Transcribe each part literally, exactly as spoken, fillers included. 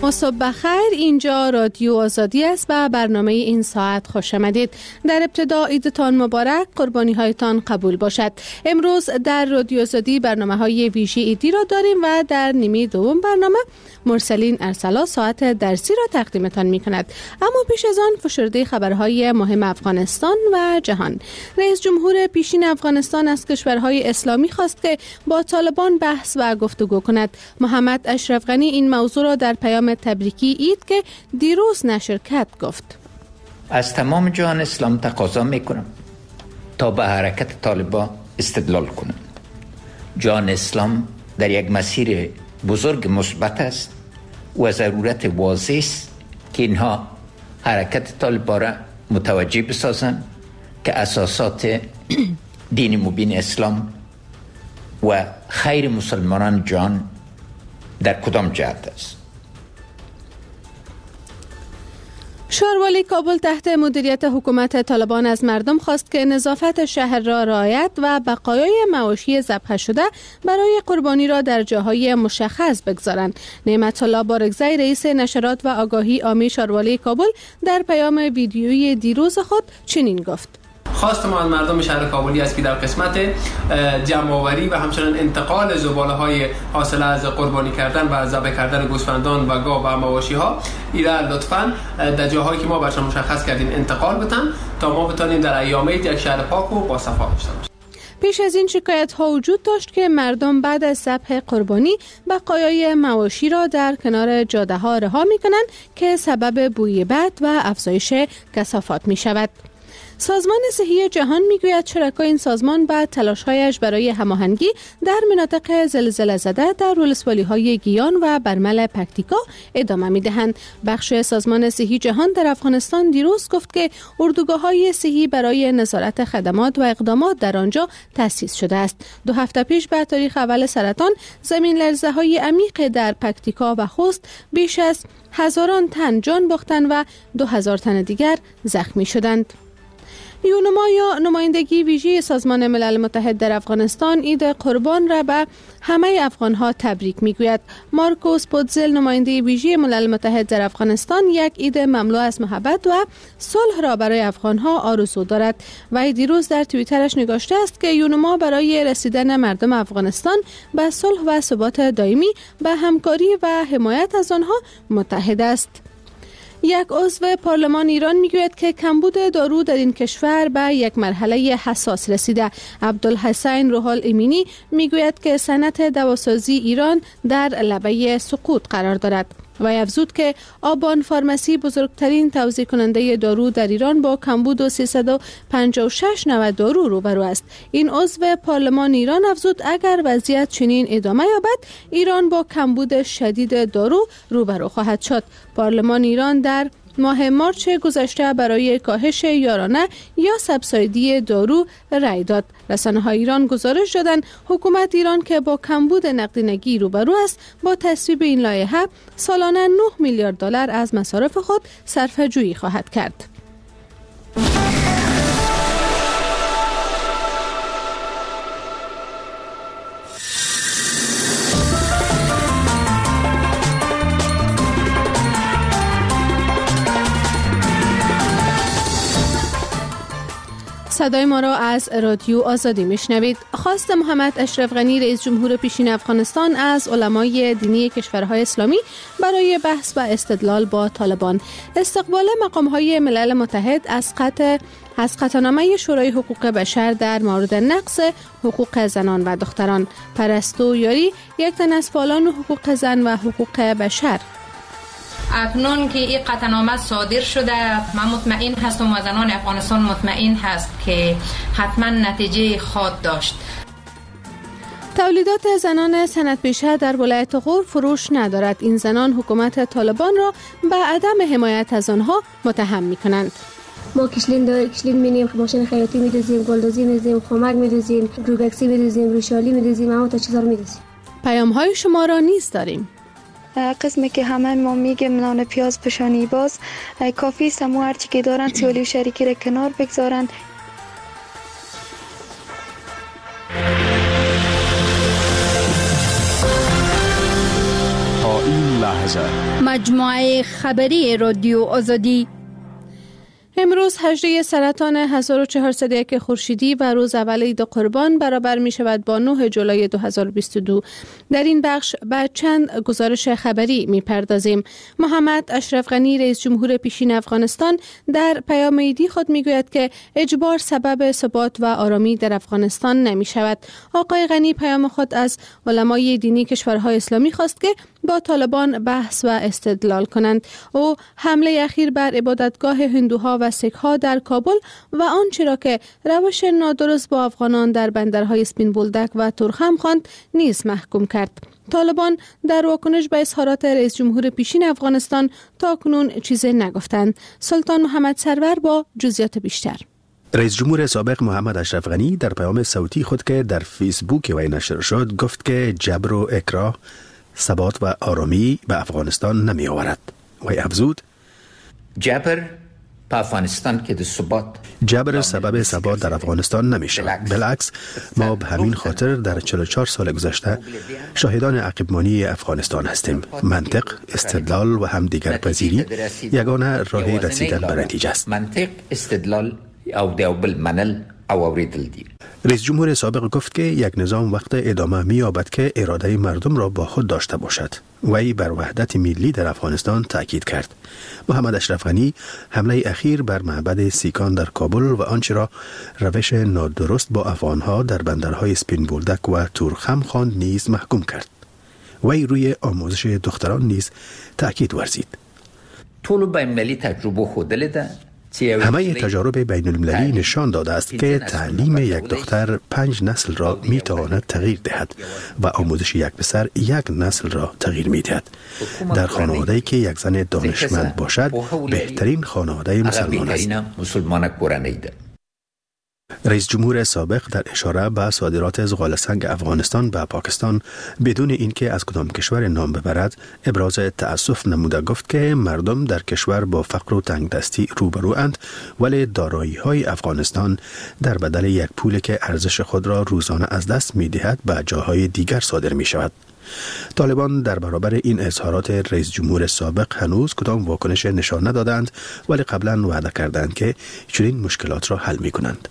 صبح بخیر، اینجا رادیو آزادی است و برنامه این ساعت خوش آمدید. در ابتدا عیدتان مبارک، قربانی هایتان قبول باشد. امروز در رادیو آزادی برنامه های ویژه عیدی را داریم و در نیمه دوم برنامه مرسلین ارسلا ساعت درسی را تقدیمتان می کند. اما پیش از آن فشرده خبرهای مهم افغانستان و جهان. رئیس جمهور پیشین افغانستان از کشورهای اسلامی خواست که با طالبان بحث و گفتگو کند. محمد اشرف غنی این موضوع را در پیام تبریکی عید که دیروز نشر کرد گفت: از تمام جهان اسلام تقاضا میکنم تا به حرکت طالبان استدلال کنند. جهان اسلام در یک مسیر بزرگ مثبت است و ضرورت واضح است که اینها حرکت طالبان را متوجه بسازند که اساسات دین مبین اسلام و خیر مسلمانان جهان در کدام جهت است. شاروالی کابل تحت مدیریت حکومت طالبان از مردم خواست که نظافت شهر را رعایت و بقایای مواشی ذبح شده برای قربانی را در جاهای مشخص بگذارند. نعمت الله بارگزی رئیس نشرات و آگاهی عامی شاروالی کابل در پیام ویدیویی دیروز خود چنین گفت: خواست ما از مردم شهر کابلی است که در قسمت جمع‌آوری و همچنین انتقال زباله‌های حاصل از قربانی کردن و ذبح کردن گوسفندان و گاو و مواشی‌ها ایرا لطفاً در جاهایی که ما برشان مشخص کردیم انتقال بدن تا ما بتونیم در ایام عید یک شهر پاک و با صفا داشته باشیم. پیش از این شکایت ها وجود داشت که مردم بعد از ذبح قربانی بقایای مواشی را در کنار جاده ها رها می کنند که سبب بوی بد و افزایش کثافات می شود. سازمان صحی جهان میگوید شرکای این سازمان بعد تلاش‌هایش برای هماهنگی در مناطق زلزله زده در ولسوالی‌های گیان و برمل پکتیکا ادامه می‌دهند. بخش سازمان صحی جهان در افغانستان دیروز گفت که اردوگاه‌های صحی برای نظارت خدمات و اقدامات در آنجا تأسیس شده است. دو هفته پیش به تاریخ اول سرطان زمین لرزه‌های عمیق در پکتیکا و خوست بیش از هزاران تن جان باختند و دو هزار تن دیگر زخمی شدند. یونما یا نمایندگی ویژه سازمان ملل متحد در افغانستان عید قربان را به همه افغانها تبریک میگوید. مارکوس پودزل نماینده ویژه ملل متحد در افغانستان یک عید مملو از محبت و صلح را برای افغانها آرزو دارد. وی دیروز در توییترش نگاشته است که یونما برای رسیدن مردم افغانستان به صلح و ثبات دائمی به همکاری و حمایت از آنها متحد است. یک عضو پارلمان ایران میگوید که کمبود دارو در این کشور به یک مرحله حساس رسیده. عبدالحسین روحال امینی میگوید که صنعت دواسازی ایران در لبه سقوط قرار دارد. و افزود که آبان فارمسی بزرگترین توزیع کننده دارو در ایران با کمبود و سیصد و پنجاه و شش نوع دارو روبرو است. این عضو پارلمان ایران افزود اگر وضعیت چنین ادامه یابد ایران با کمبود شدید دارو روبرو خواهد شد. پارلمان ایران در ماه مارچ گذشته برای کاهش یارانه یا سبسایدی دارو رأی داد. رسانه‌های ایران گزارش دادند حکومت ایران که با کمبود نقدینگی روبرو است با تصویب این لایحه سالانه نه میلیارد دلار از مصارف خود صرفه‌جویی خواهد کرد. صدای ما را از رادیو آزادی میشنوید. خواست محمد اشرف غنی رئیس جمهور پیشین افغانستان از علمای دینی کشورهای اسلامی برای بحث و استدلال با طالبان. استقبال مقام‌های ملل متحد از قطع از قطعنامه شورای حقوق بشر در مورد نقض حقوق زنان و دختران. پرستو یاری یک تن از فعالان حقوق زن و حقوق بشر: اکنون که این قطعنامه صادر شده من مطمئن هستم و زنان افغانستان مطمئن هست که حتما نتیجه خواهد داشت. تولیدات زنان صنعت پیشه در ولایت غور فروش ندارد. این زنان حکومت طالبان را به عدم حمایت از آنها متهم می کنند. ما کشلین دار کشلین مینیم، ماشین خیاطی می‌دوزیم، گلدوزی می‌دوزیم، خمک می‌دوزیم، روگکسی می‌دوزیم، روشالی می‌دوزیم، اما تا چیزا رو می‌دوزیم. پیام‌های شما را نیز داریم. قسمی که همه ما میگیم نان پیاز پشانی باز کافی سمو هرچی که دارن سیالی و شریکی را کنار بگذارن. تا این لحظه هزار. مجموعه خبری رادیو آزادی. امروز هجده سرطان هزار و چهارصد و یک خورشیدی و روز اول عید قربان برابر می شود با نه جولای دو هزار و بیست و دو. در این بخش به چند گزارش خبری می پردازیم. محمد اشرف غنی رئیس جمهور پیشین افغانستان در پیام عیدی خود می گوید که اجبار سبب ثبات و آرامی در افغانستان نمی شود. آقای غنی پیام خود از علمای دینی کشورهای اسلامی خواست که با طالبان بحث و استدلال کنند. او حمله اخیر بر عبادتگاه هندوها و سیک‌ها در کابل و آنچه را که روش نادرست با افغانان در بندرهای سپین بولدک و تورخم خواند نیز محکوم کرد. طالبان در واکنش به اظهارات رئیس جمهور پیشین افغانستان تاکنون چیزی نگفتند. سلطان محمد سرور با جزئیات بیشتر. رئیس جمهور سابق محمد اشرف غنی در پیام صوتی خود که در فیسبوک وی نشر شد گفت که جبر و اکراه ثبات و آرامی به افغانستان نمی آورد. وی افزود: جبر په افغانستان کې د ثبات جبر سبب ثبات در افغانستان نمی شود. بالعکس ما به همین خاطر در چهل و چهار سال گذشته شاهدان عقب‌مانی افغانستان هستیم. منطق، استدلال و همدیگر پذیری یگانه راه رسیدن به نتیجه است. منطق، استدلال او دیو بل منل او اوریدل دی. رئیس جمهور سابق گفت که یک نظام وقت ادامه می‌یابد که اراده مردم را با خود داشته باشد. وی بر وحدت ملی در افغانستان تاکید کرد. محمد اشرف غنی حمله اخیر بر معبد سیکان در کابل و آنچه را روش نادرست با افغانها در بندرهای سپین بولدک و تورخم خواند نیز محکوم کرد. وی روی آموزش دختران نیز تاکید ورزید. طول بین المللی تجربه خودل ده همه تجارب بین المللی نشان داده است که تعلیم یک دختر پنج نسل را می تواند تغییر دهد و آموزش یک پسر یک نسل را تغییر می دهد. در خانواده‌ای که یک زن دانشمند باشد بهترین خانواده مسلمان است. رئیس جمهور سابق در اشاره به صادرات زغال سنگ افغانستان به پاکستان بدون اینکه از کدام کشور نام ببرد ابراز تأسف نموده گفت که مردم در کشور با فقر و تنگدستی روبروند ولی دارایی‌های افغانستان در بدل یک پولی که ارزش خود را روزانه از دست می‌دهد به جاهای دیگر صادر می‌شود. طالبان در برابر این اظهارات رئیس جمهور سابق هنوز کدام واکنش نشان ندادند ولی قبلا وعده کردند که چنین مشکلات را حل می‌کنند.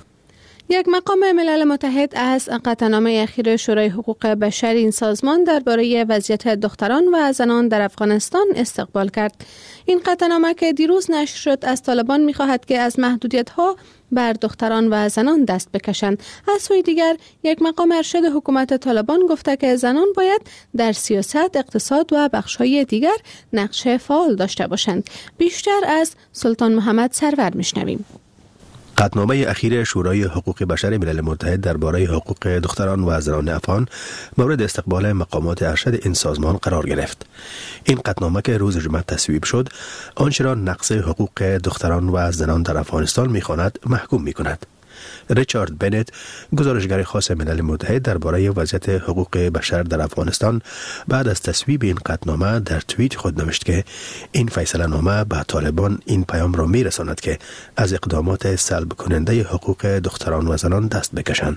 یک مقام ملل متحد از قطعنامه اخیر شورای حقوق بشر این سازمان درباره وضعیت دختران و زنان در افغانستان استقبال کرد. این قطعنامه که دیروز نشر شد از طالبان می‌خواهد که از محدودیت‌ها بر دختران و زنان دست بکشند. از سوی دیگر یک مقام ارشد حکومت طالبان گفته که زنان باید در سیاست، اقتصاد و بخش‌های دیگر نقش فعال داشته باشند. بیشتر از سلطان محمد سرور میشنویم. قطعنامه اخیر شورای حقوق بشر ملل متحد درباره حقوق دختران و زنان افغان مورد استقبال مقامات ارشد این سازمان قرار گرفت. این قطعنامه که روز جمعه تصویب شد، آنچه را نقض حقوق دختران و زنان در افغانستان می‌خواند محکوم می‌کند. ریچارد بنت، گزارشگر خاص ملل متحد درباره وضعیت حقوق بشر در افغانستان، بعد از تصویب این قطعنامه در توییت خود نوشت که این فیصله نامه به طالبان این پیام را می‌رساند که از اقدامات سلب کننده حقوق دختران و زنان دست بکشند.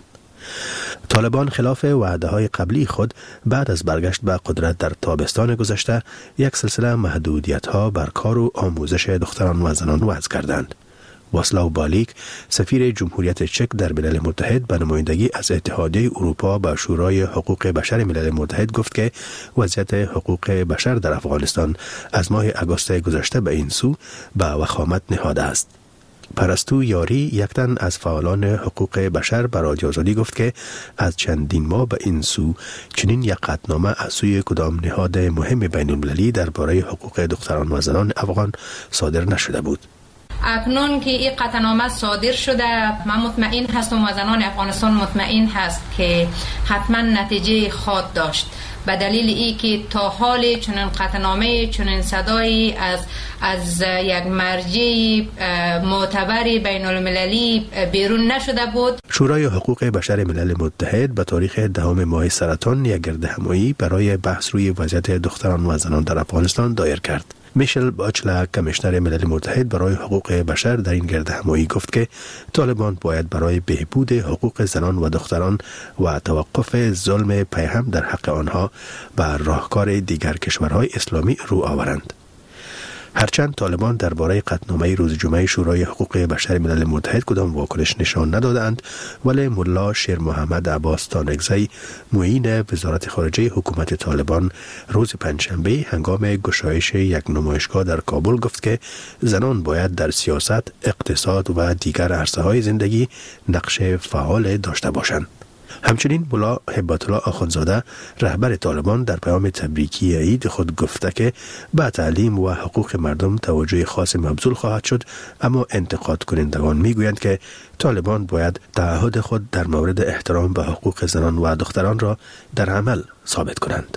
طالبان خلاف وعده‌های قبلی خود بعد از برگشت به قدرت در تابستان گذشته یک سلسله محدودیت‌ها بر کار و آموزش دختران و زنان وضع کردند. واسلاو بالیک، سفیر جمهوریت چک در ملل متحد به نمایندگی از اتحادیه اروپا به شورای حقوق بشر ملل متحد گفت که وضعیت حقوق بشر در افغانستان از ماه آگوست گذشته به این سو به وخامت نهاده است. پرستو یاری، یک تن از فعالان حقوق بشر به رادیو آزادی گفت که از چندین ماه به این سو چنین یک قطعنامه از سوی کدام نهاد مهم بین المللی درباره حقوق دختران و زنان افغان صادر نشده بود. اکنون که این قطعنامه صادر شده، من مطمئن هستم و زنان افغانستان مطمئن هست که حتما نتیجه خواهد داشت، به دلیل ای که تا حال چنین قطعنامه، چنین صدایی از از یک مرجع معتبر بین المللی بیرون نشده بود. شورای حقوق بشر ملل متحد به تاریخ دهم ماه سرطان یک گردهمایی برای بحث روی وضعیت دختران و زنان در افغانستان دایر کرد. میشل باچلا کمیشنر ملل متحد برای حقوق بشر در این گرد همایی گفت که طالبان باید برای بهبود حقوق زنان و دختران و توقف ظلم پیهم در حق آنها بر راهکار دیگر کشورهای اسلامی رو آورند. هرچند طالبان درباره قطعنامه روز جمعه شورای حقوق بشر ملل متحد کدام واکنش نشان ندادند، ولی ملا شیر محمد عباس تانگزی معین وزارت خارجه حکومت طالبان روز پنجشنبه هنگام گشایش یک نمایشگاه در کابل گفت که زنان باید در سیاست، اقتصاد و دیگر عرصه‌های زندگی نقش فعال داشته باشند. همچنین ملا هبت الله آخوندزاده رهبر طالبان در پیام تبریکی عید خود گفته که به تعلیم و حقوق مردم توجه خاص مبذول خواهد شد، اما انتقاد کنندگان میگویند که طالبان باید تعهد خود در مورد احترام به حقوق زنان و دختران را در عمل ثابت کنند.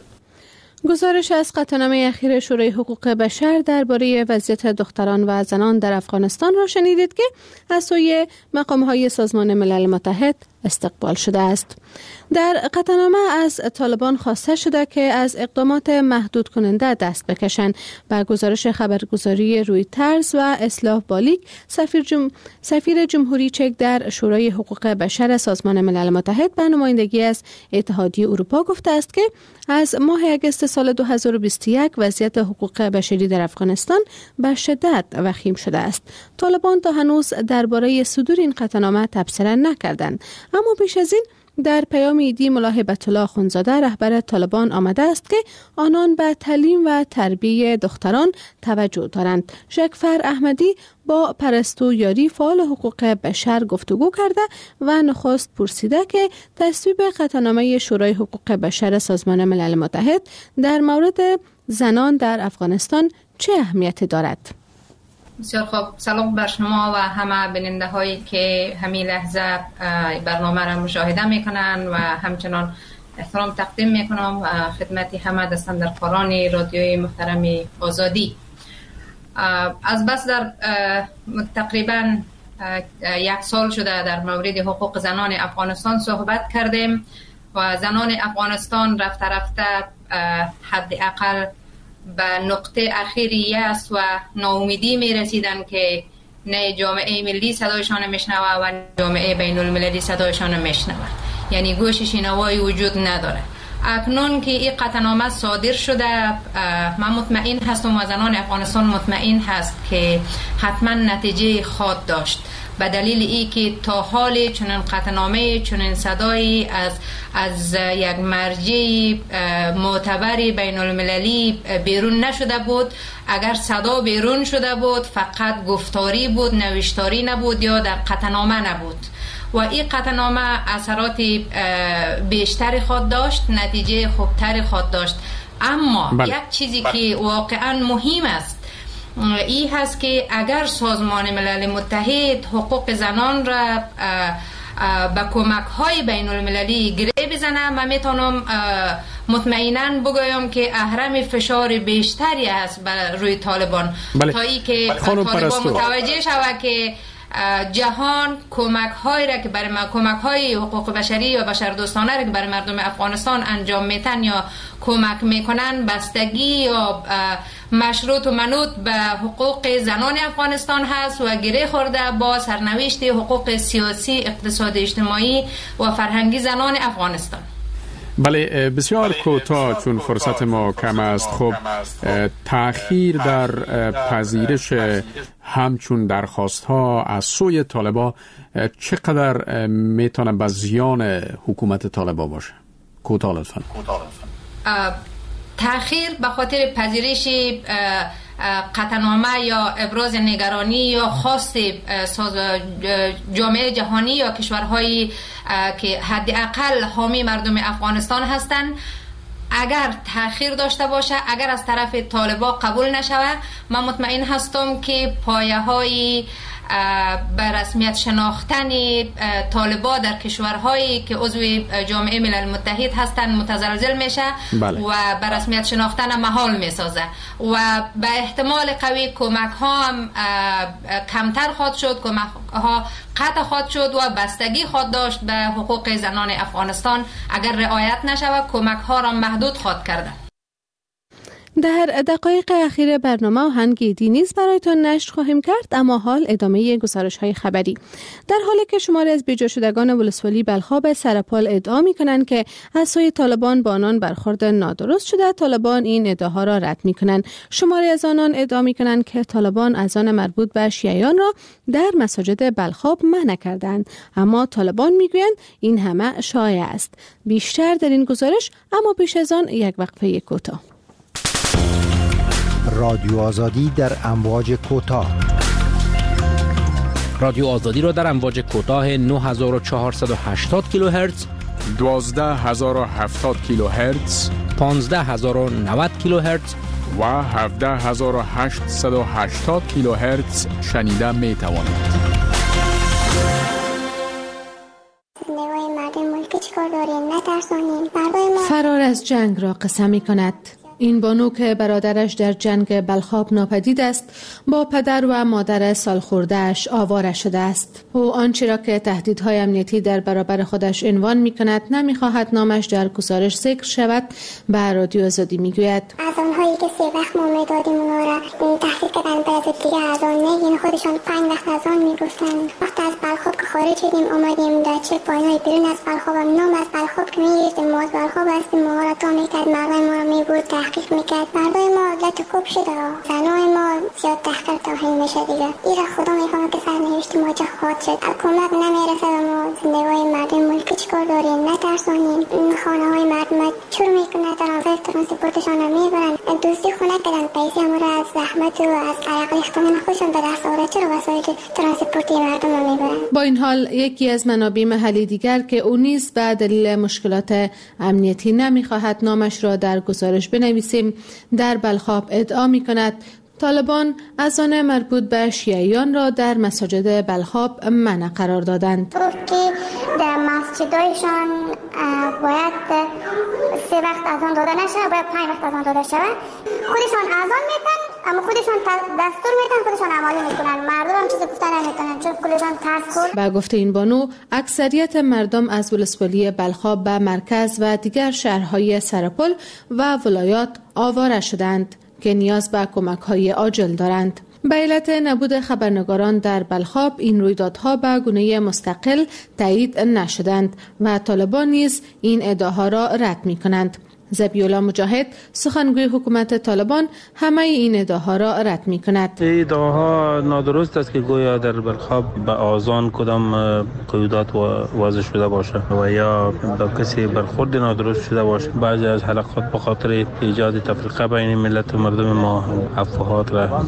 گزارش از قطعنامه اخیر شورای حقوق بشر درباره وضعیت دختران و زنان در افغانستان را شنیدید که از سوی مقام‌های سازمان ملل متحد استقبال شده است. در قطعنامه از طالبان خواسته شده که از اقدامات محدود کننده دست بکشند. با گزارش خبرگزاری رویترز و اصلاح بالیک، سفیر, جم... سفیر جمهوری چک در شورای حقوق بشر سازمان ملل متحد به نمایندگی از اتحادیه اروپا گفته است که از ماه اگست سال دو هزار و بیست و یک وضعیت حقوق بشری در افغانستان به شدت وخیم شده است. طالبان تا هنوز درباره صدور این قطعنامه تبصره نکردند، اما پیش از این در پیام عیدی ملا هبت الله آخوندزاده رهبر طالبان آمده است که آنان به تعلیم و تربیت دختران توجه دارند. ژکفر احمدی با پرستو یاری فعال حقوق بشر گفتگو کرده و نخست پرسیده که تصویب قطعنامه شورای حقوق بشر سازمان ملل متحد در مورد زنان در افغانستان چه اهمیتی دارد. بسیار خوب، سلام بر شما و همه بیننده هایی که همین لحظه برنامه را مشاهده میکنن و همچنان احترام تقدیم میکنم خدمت همه دستاندرکاران رادیوی محترم آزادی. از بس در تقریبا یک سال شده در مورد حقوق زنان افغانستان صحبت کردیم و زنان افغانستان رفته رفته حداقل به نقطه اخیری است و ناامیدی می رسیدن که نه جامعه ملی صدایشان میشنوه و جامعه بین المللی صدایشان میشنوه، یعنی گوش شنوایی وجود نداره. اکنون که این قطعنامه صادر شده، من مطمئن هستم و زنان افغانستان مطمئن هست که حتما نتیجه خواهد داشت، به دلیل ای که تا حال چنین قطعنامه چنین صدایی از از یک مرجع معتبر بین المللی بیرون نشده بود. اگر صدا بیرون شده بود فقط گفتاری بود، نوشتاری نبود یا در قطعنامه نبود و این قطعنامه اثرات بیشتری خود داشت، نتیجه خوبتری خود داشت. اما بله. یک چیزی که واقعا مهم است این هست که اگر سازمان ملل متحد حقوق زنان را به کمک های بین المللی گره بزنه، من میتونم مطمئنا بگویم که اهرم فشار بیشتری است بر روی طالبان بله. تا ای که طالبان متوجه شود که جهان کمک هایی را که برای کمک های حقوق بشری یا بشردوستانه را که برای مردم افغانستان انجام میتن یا کمک میکنن بستگی یا مشروط و منوط به حقوق زنان افغانستان هست و گره خورده با سرنوشت حقوق سیاسی، اقتصادی، اجتماعی و فرهنگی زنان افغانستان. بله، بسیار کوتاه چون فرصت ما کم است. خب تأخیر در پذیرش همچون درخواست ها از سوی طالبا چقدر میتونه به زیان حکومت طالبا باشه؟ کوتاه لطفاً. تأخیر به خاطر پذیرش قطعنامه یا ابراز نگرانی یا خواست جامعه جهانی یا کشورهایی که حداقل حامی مردم افغانستان هستند، اگر تأخیر داشته باشه، اگر از طرف طالبا قبول نشوه، من مطمئن هستم که پایه های به رسمیت شناختن طالبا در کشورهایی که عضو جامعه ملل متحد هستند متزلزل میشه بله. و به رسمیت شناختن محال میسازه و به احتمال قوی کمک ها هم کمتر خواهد شد، کمک ها قطع خواهد شد و بستگی خواهد داشت به حقوق زنان افغانستان. اگر رعایت نشود کمک ها را محدود خواهد کرده. در دقایق اخیر برنامه آهنگ دینیز برایتان نشر خواهیم کرد، اما حال ادامه گزارش های خبری. در حالی که شماری از بیجا شدگان ولسوالی بلخاب به سرپال ادعا می کنند که از سوی طالبان با آنان برخورد نادرست شده، طالبان این ادعاها را رد می کنند. شماری از آنان ادعا می کنند که طالبان اذان مربوط به شیعیان را در مساجد بلخاب منع کردند، اما طالبان می گویند این همه شایع است. بیشتر در این گزارش، اما پیش از آن یک وقفه کوتاه. رادیو آزادی در امواج کوتاه. رادیو آزادی را در امواج کوتاه نه هزار و چهارصد و هشتاد کیلوهرتز، دوازده هزار و هفتاد کیلوهرتز، پانزده هزار و نود کیلوهرتز و هفده هزار و هشتصد و هشتاد کیلوهرتز شنیده می توانید. فرار از جنگ را قسم می کند. این بانو که برادرش در جنگ بلخاب ناپدید است، با پدر و مادر سالخورده‌اش آواره شده است. او آنچه را که تهدیدهای امنیتی در برابر خودش عنوان می کند نمی‌خواهد نامش در گزارش ذکر شود. به رادیو آزادی می‌گوید از آنهایی که سه وقت ما می‌دادیم اونا را تهدید کردن بعد دیگه از آن نگین، خودشان پنج وقت از آن می‌گفتن. وقتی از بلخاب که خارج شدیم اومدیم در چه پایینای بیرون از بلخاب، نام از بلخاب که می‌گفتیم ما از بلخاب هستیم، ما را تا می‌کرد، مردم ما را می‌برد تحقیق میکرد. مردای ما لط خوب شده، زنای ما زیاد تحقیق توهین میشه دیگه. ایرا خدا میکنه که سرنوشت ما جا خواهد شد. حکومت نمیرسه و ما زندگی مردم ملکی چیکار داریم؟ نترسانیم. خانه های مردم چور میکنه، ترانزیت ترانسپورتشان رو میبرن، دوستی خونه کردن، پیسی ما را از زحمت و از عرق ریختن خودشان به دست آورده، چرا وسایل ترانسپورتی مردم رو میبرن؟ با این حال یکی از منابع محلی دیگر که او نیز به دلیل مشکلات امنیتی نمیخواهد نامش را در گزارش بنویسیم، در بلخاب ادعا می کند طالبان اذان مربوط به شیعیان را در مساجد بلخاب منع قرار دادند. گفت که در مسجدایشان باید سه وقت اذان داده نشه، باید پنج وقت اذان داده شود. خودشان اذان میتن، اما خودشان دستور میتن، خودشان عملی میکنن. مردم هم چیزی گفتن نمیتونن چون خودشان ترس خورد. با گفته این بانو، اکثریت مردم از ولسوالی بلخاب به مرکز و دیگر شهرهای سرپل و ولایات آواره شدند که نیاز به کمک‌های عاجل دارند. به علت نبود خبرنگاران در بلخاب این رویدادها به گونه مستقل تایید نشدند و طالبان نیز این ادعاها را رد می‌کنند. ذبیح‌الله مجاهد سخنگوی حکومت طالبان همه این ادعاها را رد می‌کند. ادعاها نادرست است که گویا در بلخاب به آذان کدام قیودات واضح شده باشه و یا به کسی برخورد نادرست شده باشه. بعضی از حلقات به خاطر ایجاد تفرقه بین ملت و مردم ما افواهات را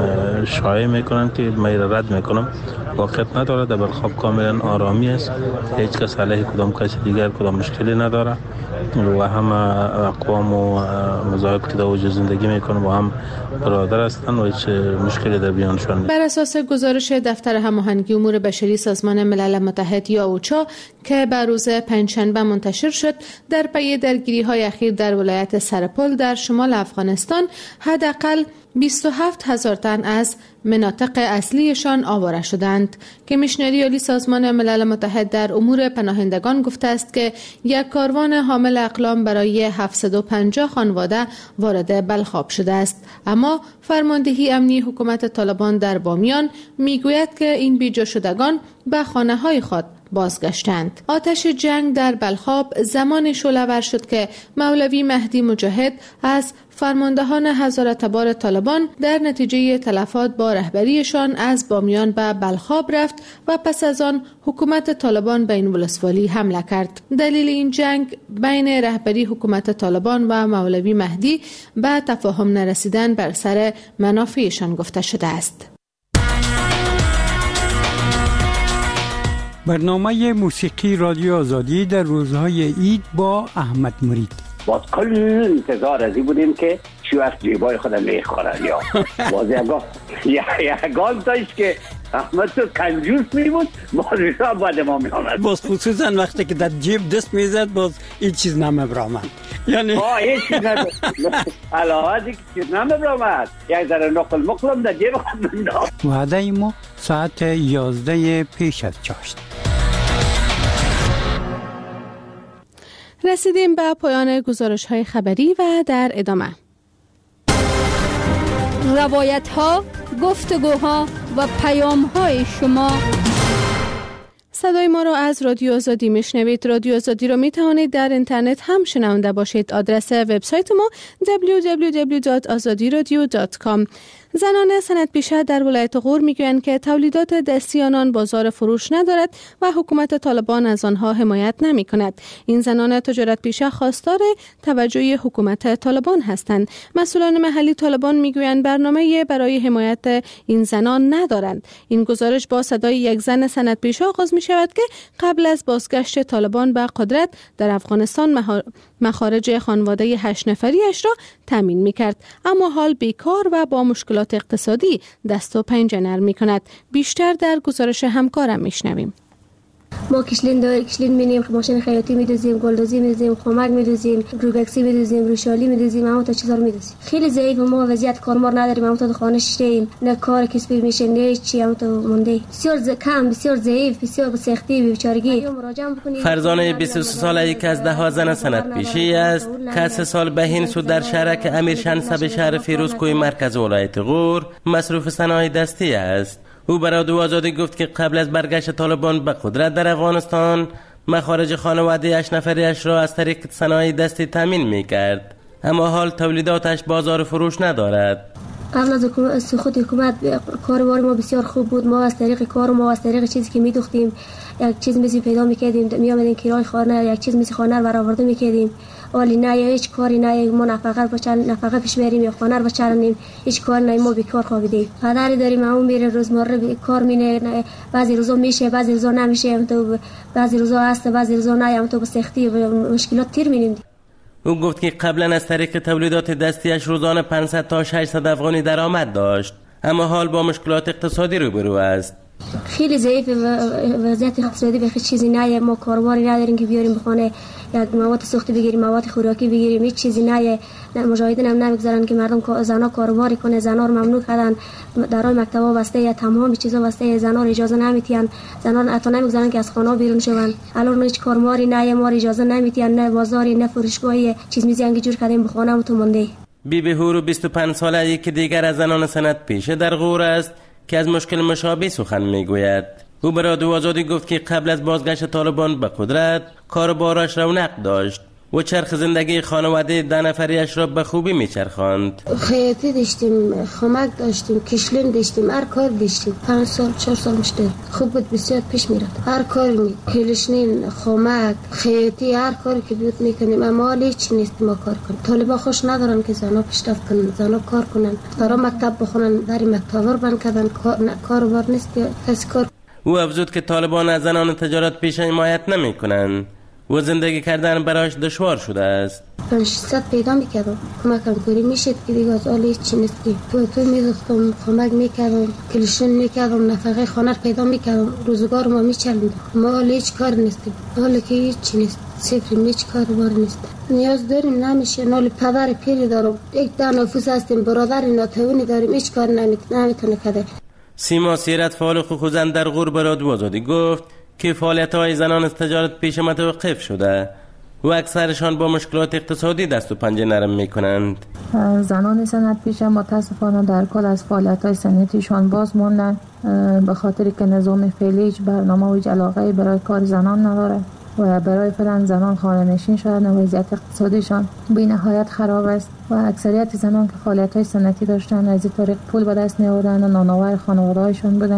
شایع میکنند که من رد میکنم. واقعیت نداره. در بلخاب کاملا آرامی است، هیچ کس علیه کدام کسی دیگر کدام مشکلی نداره و همه اقوام و مذاهب که در اوج زندگی میکنن با هم برادر هستند و هیچ مشکلی در بیانشان نیست. بر اساس گزارش دفتر هماهنگی امور بشری سازمان ملل متحد یا اوچا که بر روز پنجشنبه منتشر شد، در پی درگیری های اخیر در ولایت سرپل در شمال افغانستان حداقل بیست و هفت هزار تن از مناطق اصلیشان آواره شدند. کمیشنری عالی سازمان ملل متحد در امور پناهندگان گفته است که یک کاروان حامل اقلام برای هفتصد و پنجاه خانواده وارد بلخاب شده است، اما فرماندهی امنی حکومت طالبان در بامیان میگوید که این بیجا شدگان به خانه های خود بازگشتند. آتش جنگ در بلخاب زمان شعله‌ور شد که مولوی مهدی مجاهد از فرماندهان هزارتبار طالبان در نتیجه تلفات با رهبریشان از بامیان به بلخاب رفت و پس از آن حکومت طالبان به این ولسوالی حمله کرد. دلیل این جنگ بین رهبری حکومت طالبان و مولوی مهدی به تفاهم نرسیدن بر سر منافعشان گفته شده است. برنامه موسیقی رادیو آزادی در روزهای عید با احمد مرید. باز کل انتظار ازی بودیم که چی وقت جیبای خودم میخورن یا باز یگان داشت که احمد تو کنجوس می بود، باز حساب بعد ما می آمد. باز خصوصا وقتی که در جیب دست میزد باز این چیز نمیبرامد، یعنی آه این چیز نمیبرامد علاوه دیگه چیز نمیبرامد. یک ذره نقل مقلم در جیب خود بنداخت. وعده ما ساعت یازده پیش از چاشت. رسیدیم به پایان گزارش‌های خبری و در ادامه روایت ها، گفتگوها و پیام های شما. صدای ما را از رادیو آزادی میشنوید. رادیو آزادی را می توانید در اینترنت هم شنونده باشید. آدرس وبسایت ما دبلیو دبلیو دبلیو دات آزادی رادیو دات کام. زنان سندپیشه در ولایت غور میگویند که تولیدات دستی آنان بازار فروش ندارد و حکومت طالبان از آنها حمایت نمی کند. این زنان تجارت پیشه خواستار توجه حکومت طالبان هستند. مسئولان محلی طالبان میگویند برنامه برای حمایت این زنان ندارند. این گزارش با صدای یک زن سندپیشه آغاز می شود که قبل از بازگشت طالبان به قدرت در افغانستان مخارج خانواده هشت نفریش را تامین می کرد، اما حال بیکار و با مشکلات اقتصادی دست و پنجه نرم می کند. بیشتر در گزارش همکارم می شنویم. ما کشلین دار کشلین مینیم، ماشین خیاطی میدوزیم، گلدوزی میدوزیم، خمک میدوزیم، روبکسی میدوزیم، روشالی میدوزیم، اما تا چیزا رو میدوزیم. خیلی ضعیف، ما وضعیت کارمار نداریم، اما تا خانه شیم، نه کار کسبی میشه، نه چی، اما تا مونده. بسیار کم، بسیار ضعیف، بسیار به سختی بیچارگی. فرزانه بیست و سه ساله یک از ده زن سندپیشه است که سه سال بهین سود در شهرک امیر شنسب شهر فیروزکوی مرکز ولایت غور مصروف صنایع دستی است. او برای رادیو آزادی گفت که قبل از برگشت طالبان به قدرت در افغانستان مخارج خانواده اش نفریش را از طریق صنایع دستی تامین می‌کرد، اما حال تولیداتش بازار فروش ندارد. قبل از حکومت سقوط حکومت کاروبار ما بسیار خوب بود. ما از طریق کار ما از طریق چیزی که می‌دوختیم یک چیز می‌سی پیدا می‌کردیم، می‌آمدیم کرای خانه یک چیز می‌سی خانه رو برآورده می‌کردیم. ولی نه هیچ کاری نه، ما نفقه بچن نفقه پیش بریم یا خانه رو بچرانیم، هیچ کار نه، ما بیکار خوابیدیم. پدری داریم اون میره روزمره کار مینه، بعضی روزا میشه بعضی روزا نمیشه، تو بعضی روزا هست بعضی روزا نه، هم تو به سختی و مشکلات تیر می‌بینیم. او گفت که قبلا از طریق تولیدات دستیش روزانه پانصد تا ششصد افغانی درآمد داشت، اما حال با مشکلات اقتصادی روبرو است. خیلی ضعیف وضعیت اقتصادی به هیچ چیزی نه، ما کاروباری نداریم که بیاریم بخونه یک مواد سوختی بگیریم، مواد خوراکی بگیریم، هیچ چیزی نه. مجاهدین هم نمیگذارن که مردم زنا کاروباری کنه، زنا رو ممنوع کردن، درای مکتبا بسته، یا تمام چیزا بسته، زنا رو اجازه نمیتین، زنا حتی نمیگذارن که از خانه بیرون شون. الان هیچ کارماری نه، ما اجازه نمیتین، نه بازاری نه فروشگاهی، چیز میزنگ جور کردیم بخونه تو مونده. بی بی هورو بیست و پنج ساله یک دیگر از زنان سندپیشه در غور است که از مشکل مشابه سخن میگوید. او به رادیو آزادی گفت که قبل از بازگشت طالبان به قدرت کاروبارش رونق داشت و چرخ زندگی خانواده ده نفریش را به خوبی میچرخاند. خیاطی داشتیم، خمک داشتیم، کشلین داشتیم، هر کار داشتیم. پنج سال چهار سال مشتر خوب بود، بسیار پیش میرفت. هر کاری می کلشنین، خمک، خیاطی، هر کاری که بود میکنیم، اما حالا هیچ نیست ما کار کنیم. طالبا خوش ندارن که زنا پیشرفت کنن، زنا کار کنن، برای مکتب بخونن، در مکتب رو بند کردن، کاروبار نیست کسی کار. او افزود که طالبان از زنان تجارت پیشه حمایت نمیکنن و زندگی کردن برایش دشوار شده است. پنج صد پیدا میکردم، کمکم کنی میشد که دیگه از آلی چی نیستی. تو تو میدوختم، کمک میکردم، کلشن میکردم، نفقه خانه پیدا میکردم، روزگار ما میچلوندم. ما آلی هیچ کار نیستیم، حالا که هیچ چی نیست، صفریم، هیچ کار بار نیست. نیاز داریم نمیشه، نال پدر پیری دارم، یک تا نفوس هستیم، برادر ناتوانی داریم، هیچ کار نمیتونه کرده. سیما سیرت فعال حقوق زن در غور به رادیو آزادی گفت که فعالیت‌های زنان از تجارت پیشه متوقف شده و اکثرشان با مشکلات اقتصادی دست و پنجه نرم می‌کنند. زنان سندپیشه متاسفانه در کل از فعالیت‌های صنعتیشان باز موندن به خاطر که نظام فعلی هیچ برنامه و علاقه‌ای برای کار زنان نداره و برای فعلا زنان خانه‌نشین شدن و وضعیت اقتصادیشان بی نهایت خراب است و اکثریت زنان که فعالیت‌های صنعتی داشتن از این طریق پول به دست می‌آوردن و نانآور خانواده‌هایشون بودن،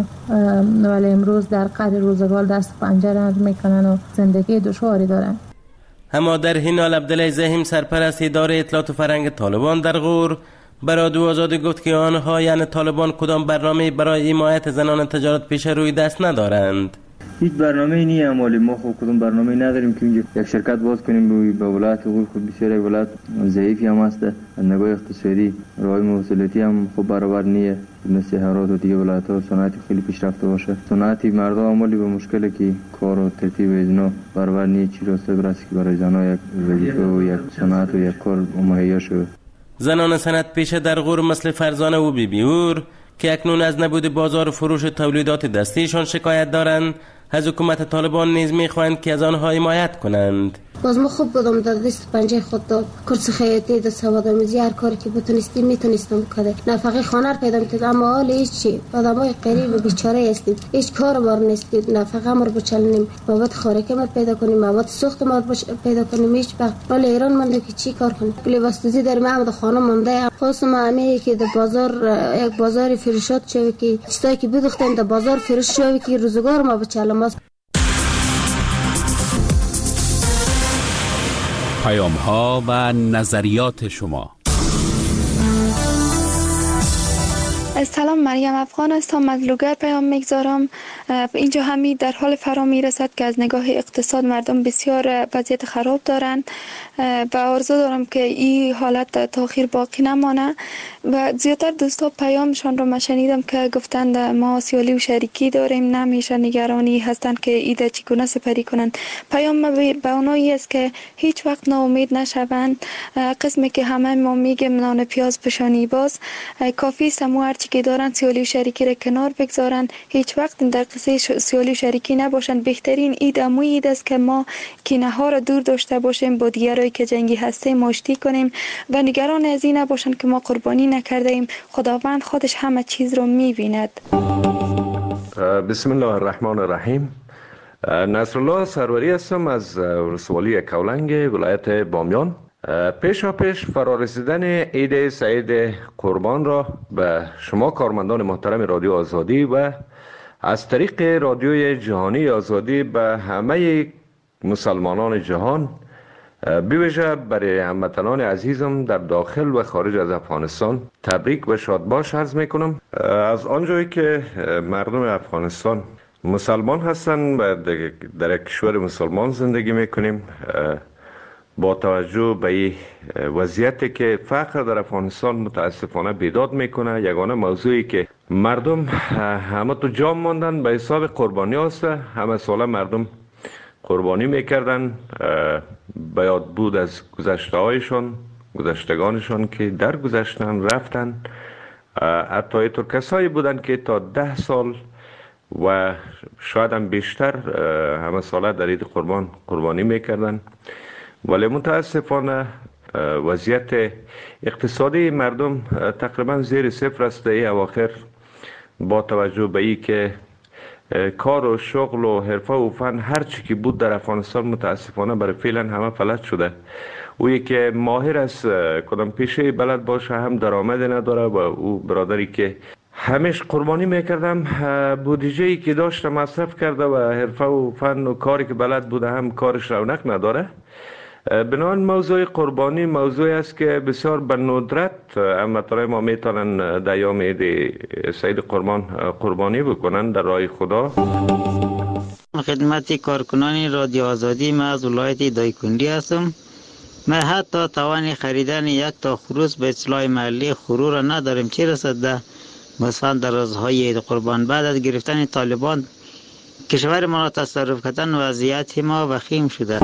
ولی امروز در قدر روزگار دست پنجه نرم می‌کنن و زندگی دشواری دارن. اما در این حال عبدالله زهیم سرپرست اداره اطلاعات و فرهنگ طالبان در غور به رادیو آزادی گفت که آنها یعنی طالبان کدام برنامه برای حمایت زنان تجارت پیشه روی دست ندارند. هیچ برنامه‌ای نیست، اما ما خود کدوم برنامه‌ای نداریم که اینجا یک شرکت باز کنیم. به ولایت غور خود بسیار یک ولایت ضعیفی هم است، از نگاه اقتصادی راه مواصلاتی هم خوب برابر نیست مثل هرات و دیگه ولایت‌ها. صنعتی خیلی پیشرفته باشه، صنعتی مردم عملی به مشکلی که کار و ترتیب اینا برابر نیست، چی راسته برسه که برای زنان یک وظیفه و یک صنعت و یک کار مهیا شود. زنان صنعت پیشه در غور مثل فرزانه و بی بی هور که اکنون از نبود بازار فروش تولیدات دستیشان شکایت دارند، از حکومت طالبان نیز میخواهند که از آنها حمایت کنند. باز ما خوب بودم در دست پنجه خود داد کرس خیاطی در سواد آموزی هر کاری که بتونستیم میتونستم کرده نفقه خانه رو پیدا میکرد اما حال هیچ چی آدمای غریب و بیچاره هستیم هیچ کار بار نیستید نفقه ما رو بچلنیم مواد خوراکی ما پیدا کنیم مواد سوخت ما رو پیدا کنیم هیچ وقت حال ایران مونده که چی کار کنیم لباس دوزی در محمد خانه مونده خاصم همه که در بازار یک بازار فروشات شوی که چیزایی که بدوختن در بازار فروش شوی که روزگار ما بچلم. پیام ها و نظریات شما. سلام، مریم افغان هستم، از لوگر پیام میگذارم. اینجا همی در حال فرا میرسد که از نگاه اقتصاد مردم بسیار وضعیت خراب دارند و آرزو دارم که این حالت تا آخر باقی نمانه و زیادتر دوستا پیامشان رو من شنیدم که گفتند ما سیالی و شریکی داریم، نمیشه نگرانی هستند که ایده چگونه سپری کنند. پیام ما به اونایی است که هیچ وقت ناامید نشوند. قسمی که همه ما میگیم نان پیاز پشانی باز، کافی سمو هرچی که دارن سیالی و شریکی را کنار بگذارن، هیچ وقت در قصه سیالی و شریکی نباشند. بهترین ایده مو ایده است که ما کینه ها را دور داشته باشیم، با دیگرایی که جنگی هسته مشتی کنیم و نگران از این نباشند که ما قربانی نکرده ایم. خداوند خودش همه چیز رو میبیند. بسم الله الرحمن الرحیم. نصرالله سروری هستم از ولسوالی کولنگ ولایت بامیان. پیشا پیش فرارسیدن عید سعید قربان را به شما کارمندان محترم رادیو آزادی و از طریق رادیوی جهانی آزادی به همه مسلمانان جهان، بویژه برای هموطنان عزیزم در داخل و خارج از افغانستان تبریک و شادباش عرض میکنم. از آنجایی که مردم افغانستان مسلمان هستند و در یک کشور مسلمان زندگی میکنیم، با توجه به این وضعیتی که فقر در افغانستان متاسفانه بیداد میکنه، یگانه موضوعی که مردم همه تو جام ماندن به حساب قربانی هست. همه ساله مردم قربانی میکردن به یاد بود از گذشته هایشان، گذشتگانشان که در گذشتن رفتن. حتی اینطور کسایی بودن که تا ده سال و شاید هم بیشتر همه ساله در عید قربان قربانی میکردن، ولی متاسفانه وضعیت اقتصادی مردم تقریبا زیر صفر است این اواخر، با توجه به این که کار و شغل و حرفه و فن هر چی که بود در افغانستان متاسفانه برای فعلا همه فلج شده. اویی که ماهر است کدام پیشه بلد باشه هم درآمد نداره و او برادری که همیش قربانی میکردم بودجه‌ای که داشته مصرف کرده و حرفه و فن و کاری که بلد بوده هم کارش رونق نداره. بنابراین موضوع قربانی موضوعی است که بسیار به ندرت هموطنان ما میتونن در یوم عید سعید قربان قربانی بکنن در راه خدا. خدمت کارکنان رادیو آزادی، من از ولایت دایکنډي هستم. من حتی توان خریدن یک تا خروس به اصلاح محلی خرو را نداریم، چه رسد ده مثلا در روزهای عید قربان. بعد از گرفتن طالبان کشور ما را تصرف کردن وضعیت ما وخیم شده.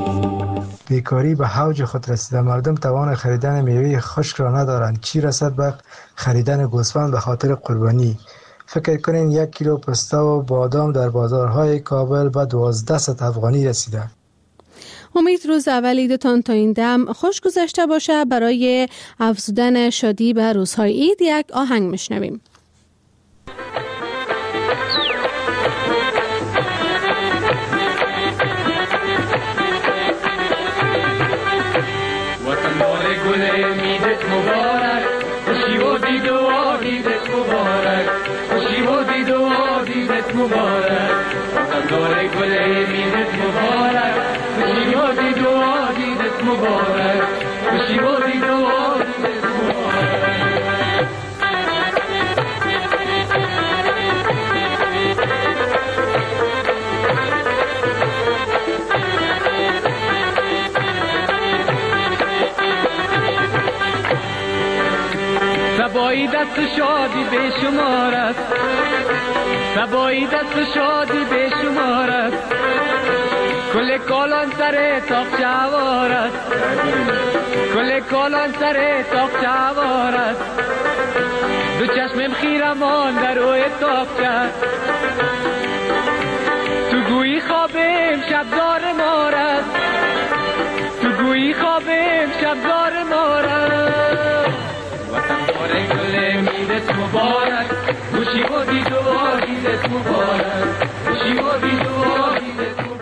بیکاری به اوج خود رسیده، مردم توان خریدن میوه خشک را ندارند، چی رسد به خریدن گوسفند به خاطر قربانی. فکر کنین یک کیلو پسته و بادام در بازارهای کابل به دوازده صد افغانی رسیده. امید روز اول عیدتان تا این دم خوش گذشته باشه. برای افزودن شادی به روزهای عید یک آهنگ میشنویم. مبارک خوشی و دید و عیدت مبارک، خوشی و دید و عیدت مبارک، وطندار گل میدت مبارک، خوشی و دید و عیدت مبارک، خوشی و دید و عیدت مبارک. سبایی دست شادی به شمار است، سبایی دست شادی به شمار است، کل کالان سر تاق چوار است، کل کالان سر تاق چوار است، دو چشمم خیرمان در روی تاق چست، تو شبدار مارد، تو گویی خواب شبدار مارد. وطن داره گل میدت مبارک، خوشی و دید و آدیدت مبارک، خوشی و دید و آدیدت مبارک.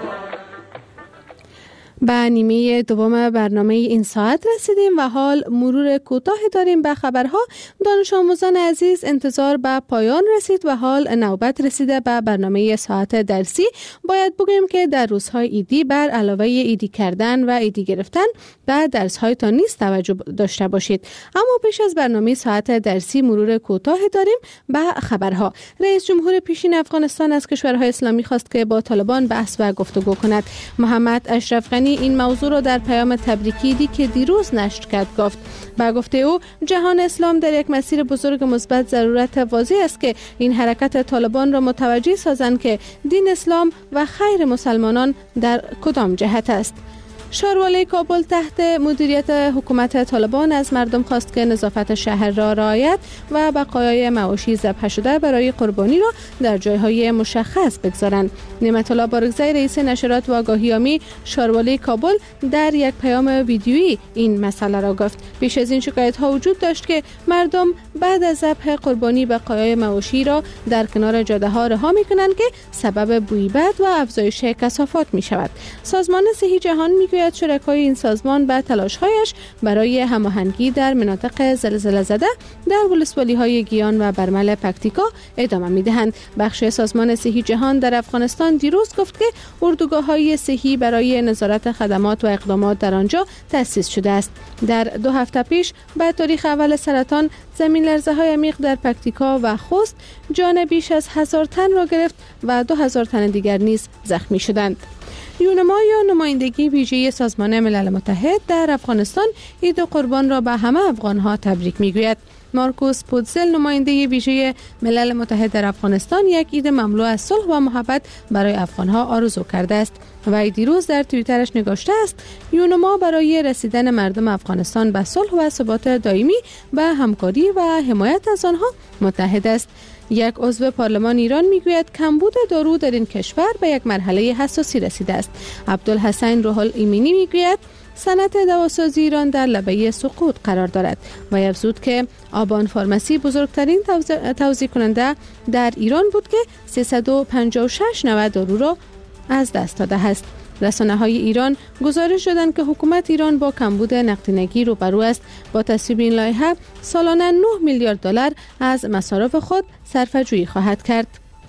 به نیمه دوم برنامه این ساعت رسیدیم و حال مرور کوتاهی داریم به خبرها. دانش آموزان عزیز، انتظار به پایان رسید و حال نوبت رسیده به برنامه ساعت درسی. باید بگویم که در روزهای ایدی بر علاوه ایدی کردن و ایدی گرفتن به درس‌هایتان نیز توجه داشته باشید. اما پیش از برنامه ساعت درسی مرور کوتاهی داریم به خبرها. رئیس جمهور پیشین افغانستان از کشورهای اسلامی خواست که با طالبان بحث و گفتگو کند. محمد اشرف غنی این موضوع را در پیام تبریکی دی که دیروز نشر کرد گفت. با گفته او جهان اسلام در یک مسیر بزرگ مثبت، ضرورت واضح است که این حرکت طالبان را متوجه سازند که دین اسلام و خیر مسلمانان در کدام جهت است. شاروالی کابل تحت مدیریت حکومت طالبان از مردم خواست که نظافت شهر را رعایت و بقایای مواشی ذبح شده برای قربانی را در جایهای مشخص بگذارند. نعمت الله بارگزی رئیس نشرات و آگاهیامی شاروالی کابل در یک پیام ویدیویی این مسئله را گفت. پیش از این شکایت ها وجود داشت که مردم بعد از ذبح قربانی بقایای مواشی را در کنار جاده ها رها می کنند که سبب بوی بد و افزایش کثافات می شود. سازمان صحی جهان می گوید شرکای این سازمان به تلاش‌هایش برای هماهنگی در مناطق زلزله زده در ولسوالی‌های گیان و برمل پکتیکا ادامه می‌دهند. بخش سازمان صحی جهان در افغانستان دیروز گفت که اردوگاه‌های صحی برای نظارت خدمات و اقدامات در آنجا تأسیس شده است. در دو هفته پیش به تاریخ اول سرطان زمین لرزه‌های عمیق در پکتیکا و خوست جان بیش از هزار تن را گرفت و دو هزار تن دیگر نیز زخمی شدند. یونما یا نمایندگی ویژه سازمان ملل متحد در افغانستان عید قربان را به همه افغان‌ها تبریک می‌گوید. مارکوس پودزل نماینده ویژه ملل متحد در افغانستان یک عید مملو از صلح و محبت برای افغان‌ها آرزو کرده است و دیروز در توییترش نگاشته است یونما برای رسیدن مردم افغانستان به صلح و ثبات دائمی به همکاری و حمایت از آنها متحد است. یک عضو پارلمان ایران میگوید کمبود دارو در این کشور به یک مرحله حساسی رسیده است. عبدالحسین روح الایمنی میگوید صنعت دواسازی ایران در لبه سقوط قرار دارد و افزود که آبان فارمسی بزرگترین توزیع کننده در ایران بود که سیصد و پنجاه و شش نوع دارو را از دست داده است. رسانه‌های ایران گزارش دادند که حکومت ایران با کمبود نقدینگی روبرو است. با تصویب این لایحه سالانه نه میلیارد دلار از مصارف خود صرفه‌جویی خواهد کرد.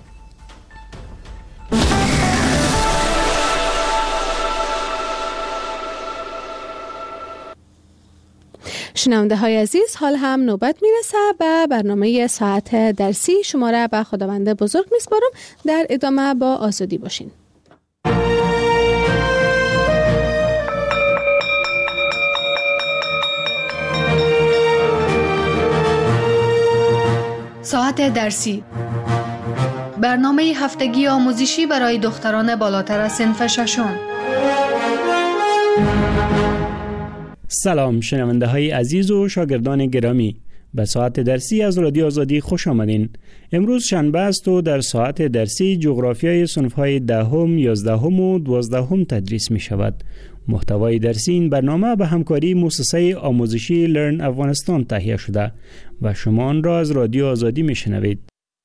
شنونده های عزیز، حال هم نوبت میرسه به برنامه ساعت درسی. شما را به خداوند بزرگ میسپارم. در ادامه با آزادی باشین. ساعت درسی، برنامه هفتگی آموزشی برای دختران بالاتر از صنف ششم. سلام شنونده های عزیز و شاگردان گرامی، به ساعت درسی از رادیو آزادی خوش آمدین. امروز شنبه است و در ساعت درسی جغرافیای صنف های دهم، یازدهم و دوازدهم تدریس می شود. محتوای درسی این برنامه به همکاری مؤسسه آموزشی لرن افغانستان تهیه شده و شما آن را از رادیو آزادی می شنوید.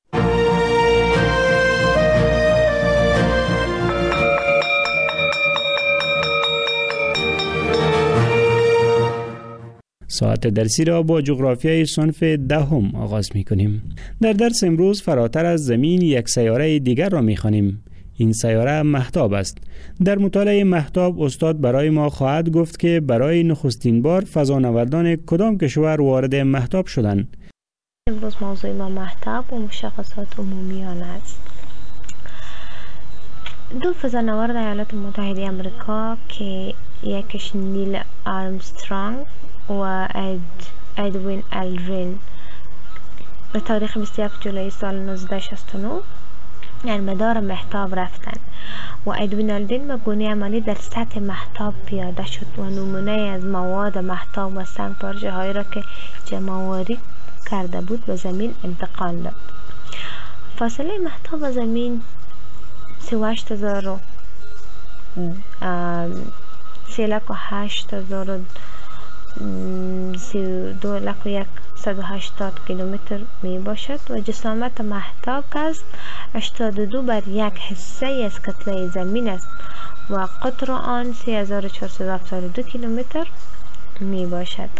ساعت درسی را با جغرافیای صنف دهم آغاز می کنیم. در درس امروز فراتر از زمین یک سیاره دیگر را می خوانیم. این سیاره مهتاب است. در مطالعه مهتاب استاد برای ما خواهد گفت که برای نخستین بار فضانوردان کدام کشور وارد مهتاب شدند. امروز موضوع ما مهتاب و مشخصات عمومی آن است. دو فضانورد ایالات متحده آمریکا که یکیش نیل آرمسترانگ و اد ادوین الدرین به تاریخ بیست و یک جولای سال نوزده صد و شصت و نه در مدار مهتاب رفتند و ادوین الدرین به گونه عملی در سطح مهتاب پیاده شد و نمونه از مواد مهتاب و سنگ پارچه هایی را که جمع‌آوری کرده بود به زمین انتقال داد. فاصله مهتاب و زمین سی و هشت هزار و سه لک و هشت هزار و سی و دو لک و یک صد و هشتاد کیلومتر می باشد و جسامت مهتاب که است هشتاد و دو بر یک حصه از کتله زمین است و قطر آن سه هزار و چهارصد و هفتاد و دو کیلومتر می باشد.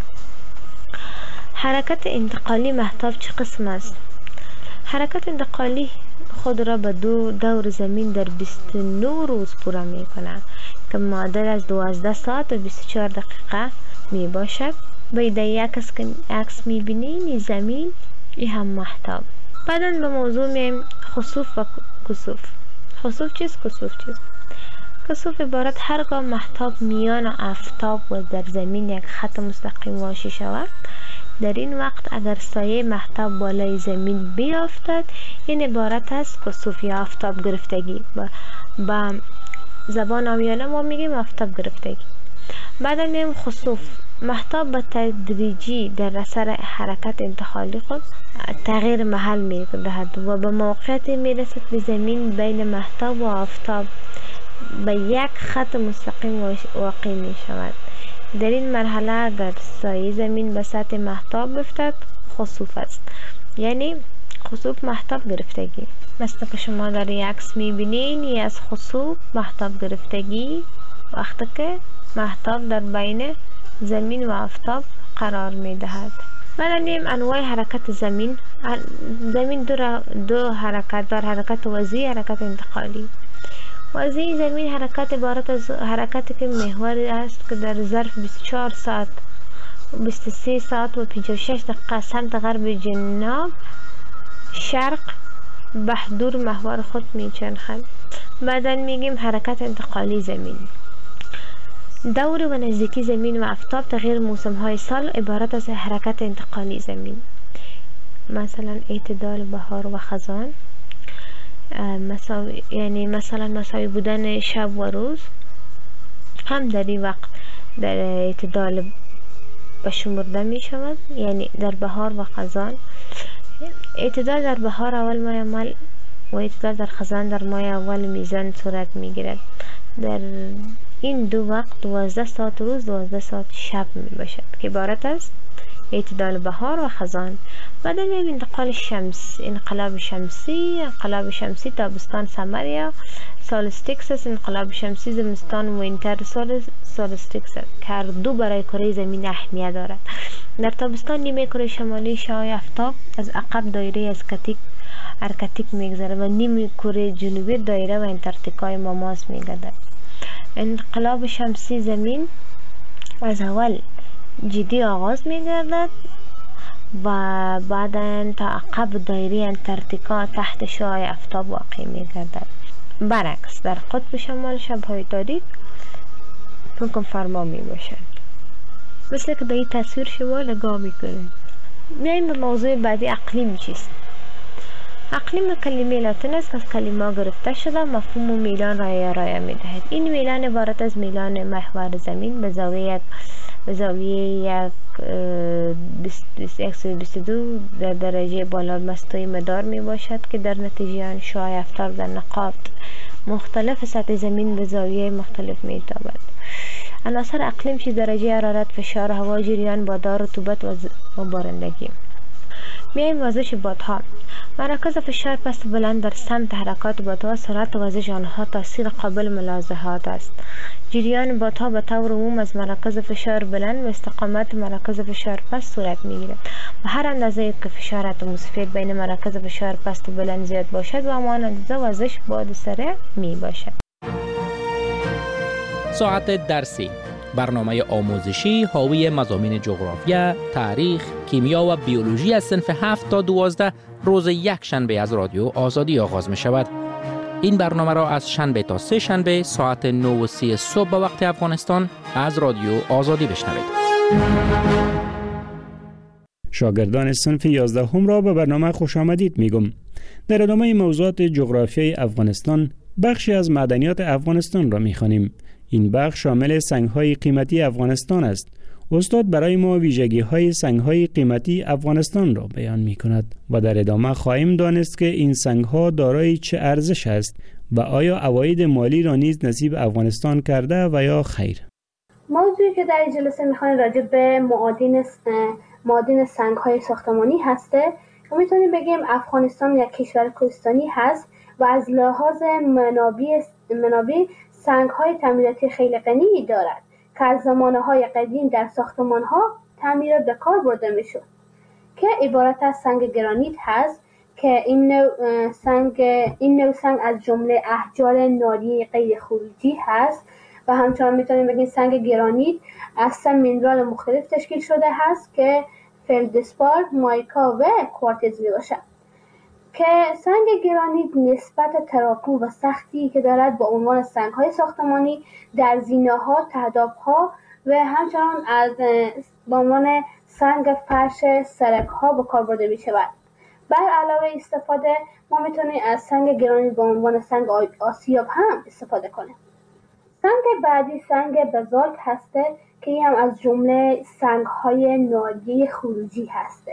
حرکت انتقالی مهتاب چه قسم است؟ حرکت انتقالی خود را به دو دور زمین در بیست و نه روز پورا می کند که معادل از دوازده ساعت و بیست و چهار دقیقه می باشد. باید یک عکس می بینیم زمین ای هم مهتاب. بعدا به موضوع می خسوف و کسوف. خسوف چیست؟ کسوف چیست؟ کسوف عبارت هرگاه مهتاب میان آفتاب و در زمین یک خط مستقیم واژه شود، در این وقت اگر سایه مهتاب بالای زمین بیافتد این عبارت است کسوف یا آفتاب گرفتگی. با, با زبان عامیانه ما میگیم آفتاب گرفتگی. بعد میگیم خسوف. مهتاب به تدریجی در اثر حرکت انتقالی خود تغییر محل می دهد و به موقعیت می رسد به زمین بین مهتاب و آفتاب به یک خط مستقیم واقع می شود. در این مرحله اگر سایه زمین به سطح مهتاب بیفتد خسوف است، یعنی خسوف مهتاب گرفتگی. مثل که شما در یک عکس می بینین ی از خسوف مهتاب گرفتگی وقتی که مهتاب در بین زمین و آفتاب قرار می دهد. بعد انواع حرکت زمین. زمین دو, دو حرکت دار، حرکت وضعی، حرکت انتقالی. وضعی زمین حرکت عبارت از حرکتی که محوری است که در ظرف بیست و چهار ساعت بیست و سه ساعت و پنجاه و شش دقیقه سمت غرب جنوب شرق بهدور محور خود می چرخد. بعدا میگیم حرکت انتقالی زمین. دور و نزدیکی زمین و آفتاب تغییر موسم های سال عبارت از حرکت انتقالی زمین. مثلا اعتدال بهار و خزان، مساوی، یعنی مثلا مساوی بودن شب و روز هم در این وقت در اعتدال بشمرده می شود. یعنی در بهار و خزان اعتدال در بهار اول ماه اول و اعتدال در خزان در ماه اول میزان صورت می گیرد. در این دو وقت دوازده ساعت روز دوازده ساعت شب می باشد که عبارت است اعتدال بهار و خزان. بعد میگیم انتقال شمس، انقلاب شمسی. انقلاب شمسی تابستان سمر یا سولستیکس است. انقلاب شمسی زمستان وینتر سولستیکس است که هر دو برای کره زمین اهمیت دارد. در تابستان نیمه کره شمالی شعاع آفتاب از عقب دایره از کتیک ارکتیک میگذره و نیمه کره جنوبی دایره و انتارکتیکای ماماس میگردد. انقلاب شمسی زمین از اول جدی آغاز میگردد و بعدا تا عقب دایره انتارکتیکا تحت شعاع آفتاب واقع میگردد. برعکس در قطب شمال شبهای تاریک حکم فرما می باشد. مثل که به این تصویر شما نگاه میکنید. میایم به موضوع بعدی اقلیم چیست؟ اقلیم کلمه لاتین است که از کلمه گرفته شده مفهوم و میلان را ارائه میدهد. این میلان عبارت از میلان محور زمین به زاویه یک به زاویه یک سوی بیست و دو در درجه بالا مستوی مدار می باشد که در نتیجه آن شعاع آفتاب در نقاط مختلف سطح زمین به زاویه مختلف می تابد. عناصر اقلیم چی درجه حرارت، فشار هوا، جریان بادار، رطوبت و بارندگی. میایم وزش بادها. مراکز فشار پست بلند در سمت حرکات بادها، سرعت وزش آنها تاثیر قابل ملاحظات است. جریان بادها به طور عموم از مراکز فشار بلند و استقامت مراکز فشار پست صورت میگیرد و هر اندازه که فشار اتمسفر بین مراکز فشار پست و بلند زیاد باشد و همان اندازه وزش باد سریع می باشد. ساعت درسی، برنامه آموزشی حاوی مضامین جغرافیا، تاریخ، کیمیا و بیولوژی از صنف هفت تا دوازده روز یک شنبه از رادیو آزادی آغاز می شود. این برنامه را از شنبه تا سه شنبه ساعت نه و سی صبح به وقت افغانستان از رادیو آزادی بشنوید. شاگردان صنف یازده هم را به برنامه خوش آمدید میگم. در ادامه موضوعات جغرافیای افغانستان بخشی از معدنیات افغانستان را میخوانیم. این بخش شامل سنگ‌های قیمتی افغانستان است. استاد برای ما ویژگی‌های سنگ‌های قیمتی افغانستان را بیان می‌کند و در ادامه خواهیم دانست که این سنگ‌ها دارای چه ارزش است و آیا عواید مالی را نیز نصیب افغانستان کرده و یا خیر؟ موضوعی که در این جلسه میخوایم راجع به معادن معادن سنگ‌های ساختمانی هسته. میتونیم بگیم افغانستان یک کشور کوهستانی هست و از لحاظ منابع منابع سنگ‌های تعمیراتی خیلی غنی دارد که از زمانه‌های قدیم در ساختمان‌ها تعمیرات به کار برده میشد که عبارت از سنگ گرانیت هست که این نوع سنگ این نوع سنگ از جمله احجار ناریه غیر خروجی هست و همچنان میتونیم بگیم سنگ گرانیت از سه مینرال مختلف تشکیل شده هست که فلدسپار، مایکا و کوارتز میباشد که سنگ گرانیت نسبت تراکم و سختی که دارد با عنوان سنگ‌های ساختمانی در زینه‌ها، تهداب‌ها و همچنان از با عنوان سنگ فرش سرک‌ها به کار برده می‌شود. بر علاوه استفاده ما میتونیم از سنگ گرانیت به عنوان سنگ آسیاب هم استفاده کنیم. سنگ بعدی سنگ بزالت هسته که این هم از جمله سنگ‌های ناریه خروجی هسته.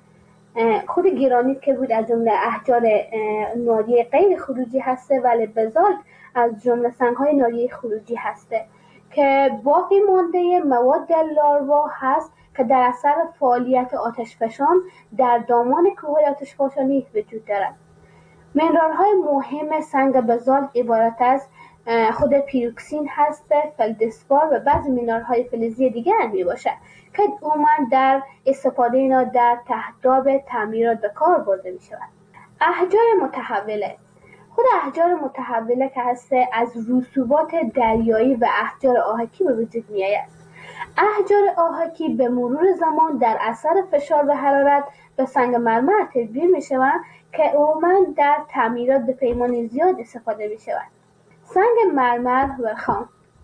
خود گرانیت که بود از جمله احجار ناریه غیر خروجی هسته، ولی بزالت از جمله سنگ‌های ناریه خروجی هسته که باقی مانده مواد لاروا هست که در اثر فعالیت آتشفشان در دامان کوههای آتشفشانی وجود دارد. منرال‌های مهم سنگ بزالت عبارت از خود پیروکسین هست، فلدسپار و بعضی مینرال‌های فلزی دیگر می باشد که عموماً در استفاده اینا در تهداب تعمیرات به کار برده می شود. احجار متحوله خود احجار متحوله که هست از رسوبات دریایی و احجار آهکی به وجود می آید. احجار آهکی به مرور زمان در اثر فشار و حرارت به سنگ مرمر تبدیل می شوند که عموماً در تعمیرات به پیمانه زیاد استفاده می شود. سنگ مرمر ورخام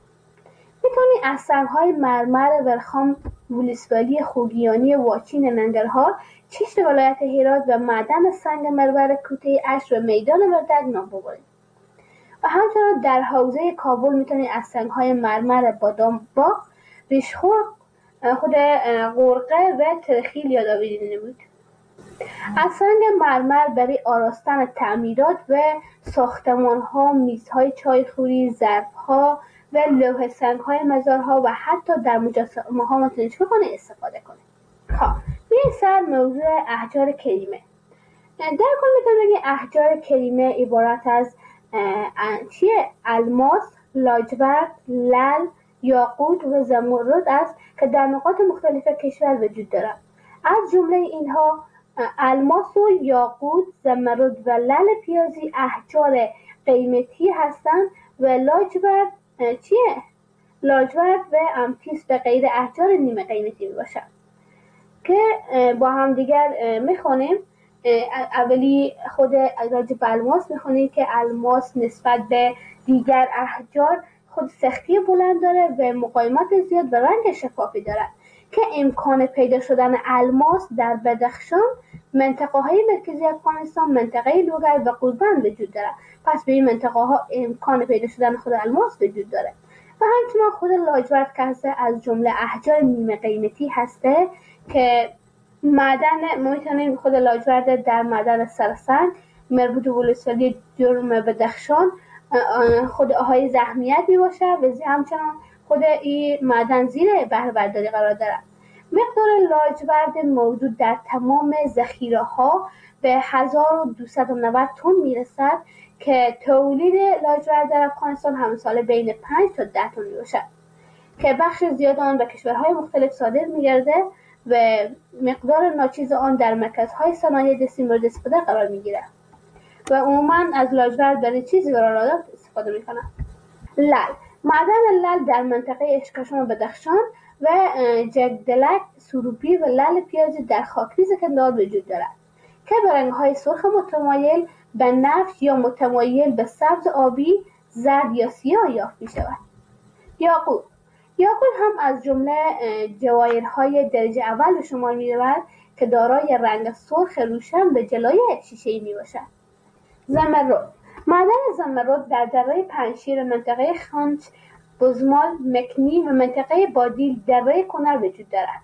میتونی از سنگ‌های مرمر ورخام ولسوالی خوگیانی واچین ننگرهار، چشت ولایت هرات و معدن سنگ مرمر کوته اش و میدان وردک نام ببرید. و همچنان در حوزه کابل میتونی از سنگ‌های مرمر بادام باغ، ریشخور، خود قرقه و ترخیل یادآوری نمود. از سنگ مرمر برای آراستن تعمیرات و ساختمان‌ها، میزهای چایخوری، ظرف‌ها و لوح سنگ‌های مزارها و حتی در مجسمه‌ها میتونید کنید استفاده کنید. خب بیاین سر موضوع احجار کریمه. در کل میتونم بگم احجار کریمه عبارت از چیه؟ الماس، لاجورد، لعل، یاقوت و زمرد است که در نقاط مختلف کشور وجود دارد. از جمله اینها الماس و یاقوت، زمرد و لعل پیازی احجار قیمتی هستند و لاجورد چیه؟ لاجورد و امتیس به غیر احجار نیمه قیمتی میباشد که با هم دیگر میخونیم. اولی خود راجع به الماس میخونیم که الماس نسبت به دیگر احجار خود سختی بلند داره و مقاومت زیاد و رنگ شفافی دارد که امکان پیدا شدن الماس در بدخشان، منطقه های مرکزی افغانستان، منطقه لوگر و قوربند وجود دارد. پس به این منطقه ها امکان پیدا شدن خود الماس وجود داره. و همچنان خود لاجورد که هسته از جمله احجار نیمه قیمتی هسته که معدن ما میتونیم خود لاجورد در معدن سرسنگ مربوط به ولسوالی جرم بدخشان خود آهای زخمیت می باشه و همچنان خود این معدن زیر بهره برداری قرار دارد. مقدار لاجورد موجود در تمام ذخیره ها به هزار و دویست و نود تن میرسد که تولید لاجورد در افغانستان همه ساله بین پنج تا ده تن میباشد که بخش زیاد آن به کشورهای مختلف صادر میگرده و مقدار ناچیز آن در مرکزهای صنایع دستی مورد استفاده قرار میگیرد و عموما از لاجورد برای چیزی قرارداد استفاده میکنند. لعل معدن لعل در منطقه اشکاشان و بدخشان و جگدلک، سروپی و لعل پیازی در خاکریز کندهار وجود دارد که به رنگ‌های سرخ متمایل به نفت یا متمایل به سبز آبی، زرد یا سیاه یافت می‌شود. یاقوت یاقوت هم از جمله جواهرهای درجه اول به شمار می‌رود که دارای رنگ سرخ روشن به جلای شیشه‌ای میباشد. زمرد معدن زمرد در دره پنجشیر منطقه خانچ، بزمال، مکنی و منطقه بادیل دره کنر وجود دارد.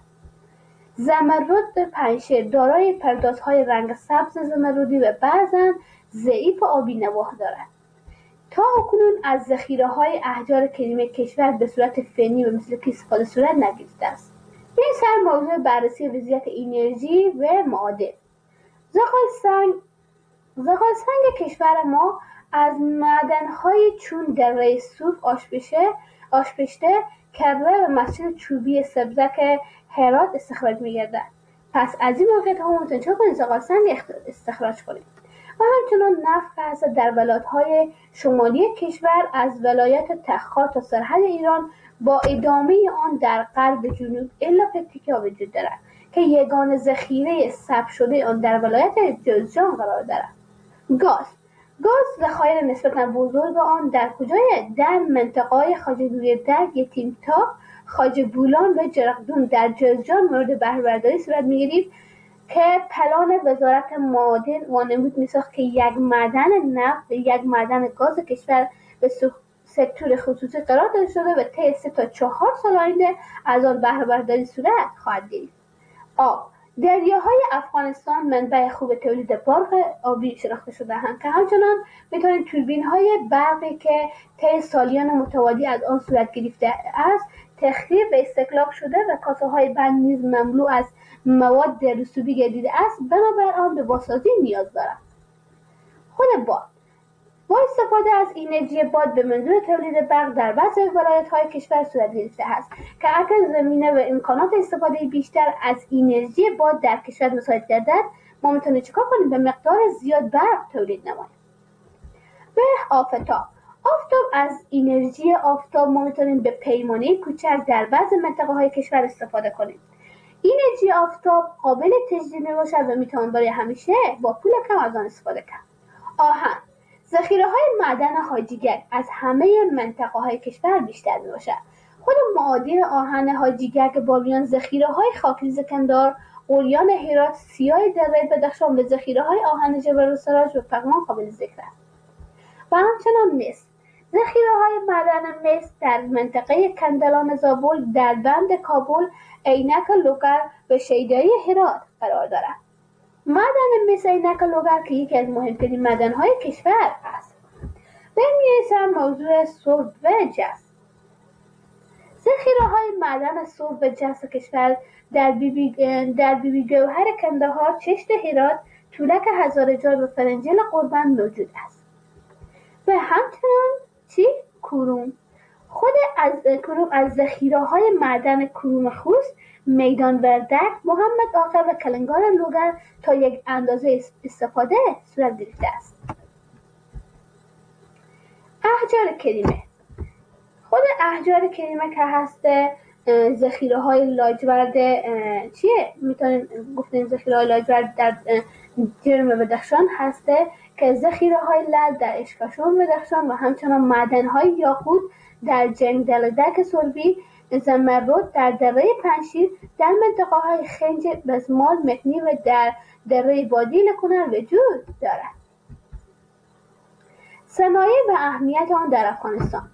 زمرد پنجشیر دارای پردازهای رنگ سبز زمردی و بعضاً ضعیف آبی نواح دارد تا اکنون از ذخیره‌های احجار کریمه کشور به صورت فنی و مثل که استفاده صورت نگرفته است. این سر موضوع بررسی وضعیت انرژی و معادن. زغال سنگ زغال سنگ کشور ما از معدن‌های چون دره صوف، آشپشه، آشپشته، کره و مسجد چوبی سبزک هرات استخراج می‌گردد. پس از این موقعیت ها ممکن چه کنید زغال سنگ استخراج کنید. و همچنان نفت که هست در ولایت‌های شمالی کشور از ولایت تخار تا سرحد ایران با ادامه آن در غرب جنوب الا پکتیکا وجود دارد که یگان ذخیره ثبت شده آن در ولایت جوزجان قرار دارد. گاز گاز ذخایر نسبتاً بزرگ آن در کجای در منطقه‌های خواجه نوری‌الدین، یتیم‌طاق، خواجه بولان و جرقدون در جوزجان مورد بهره‌برداری صورت می‌گیرد که پلان وزارت معادن وانمود می‌ساخت که یک معدن نفت و یک معدن گاز کشور به سکتور خصوصی قرار داده شده و طی سه تا چهار سال آینده از آن بهره‌برداری صورت خواهد گرفت. آب دریاهای افغانستان منبع خوب تولید برق آبی شناخته شده‌اند که همچنان می‌توانید توربین‌های برقی که طی سالیان متوالی از آن صورت گرفته است تخریب و استهلاک شده و کاسه‌های بند نیز مملو از مواد رسوبی گردیده است، بنابر آن به بازسازی نیاز دارد. خود باد با استفاده از انرژی باد به منظور تولید برق در بعضی ولایت‌های کشور صورت گرفته است که اگر زمینه و امکانات استفاده بیشتر از انرژی باد در کشور مساعد گردد، ما میتونیم چیکار کنیم؟ به مقدار زیاد برق تولید نماییم. به آفتاب آفتاب از انرژی آفتاب ما میتونیم به پیمانه کوچک در بعضی منطقه‌های کشور استفاده کنیم. انرژی آفتاب قابل تجدید میباشد و میتوان برای همیشه با پول کم از آن استفاده کرد. آهن ذخیره‌های معدن حاجیگک از همه منطقه‌های کشور بیشتر میباشد. خود معادن آهن حاجیگک، بامیان، ذخیره‌های خاکریز کندار، اوریان هرات، سیاه دره بدخشان به ذخیره‌های آهن جبل السراج و پغمان قابل ذکر است. و همچنان مس ذخیره‌های معدن مس در منطقه کندلان زابل، در بند کابل، عینک لوگر و شیدایی هرات قرار دارد. معدن مس عینک لوگر که یکی از مهمترین معدن‌های کشور است. بریم موضوع سرب و جست. ذخیره‌های معدن سرب و جست کشور در بیبی در بیبی گوهر کندهار، چشت هرات، طولک هزارجان و فرنجل قربان موجود است. و همچنان چی؟ کروم. خود از کروم از ذخیره‌های معدن کروم خوست، میدان وردک، محمد آقا و کلنگار لوگر تا یک اندازه استفاده صورت گرفته است. احجار کریمه خود احجار کریمه که هست ذخیره‌های لاجورد چیه؟ میتونیم گفتیم ذخیره‌های لاجورد در جرم بدخشان هسته که ذخیره‌های لعل در اشکاشون بدخشان و همچنان معدن‌های یاقوت در جنگدلدک سربی، زمرد در دره پنشیر، در منطقه‌های خنج، بزمال، مکنی و در دره بادی لکنر وجود دارد. صنایع و اهمیت آن در افغانستان.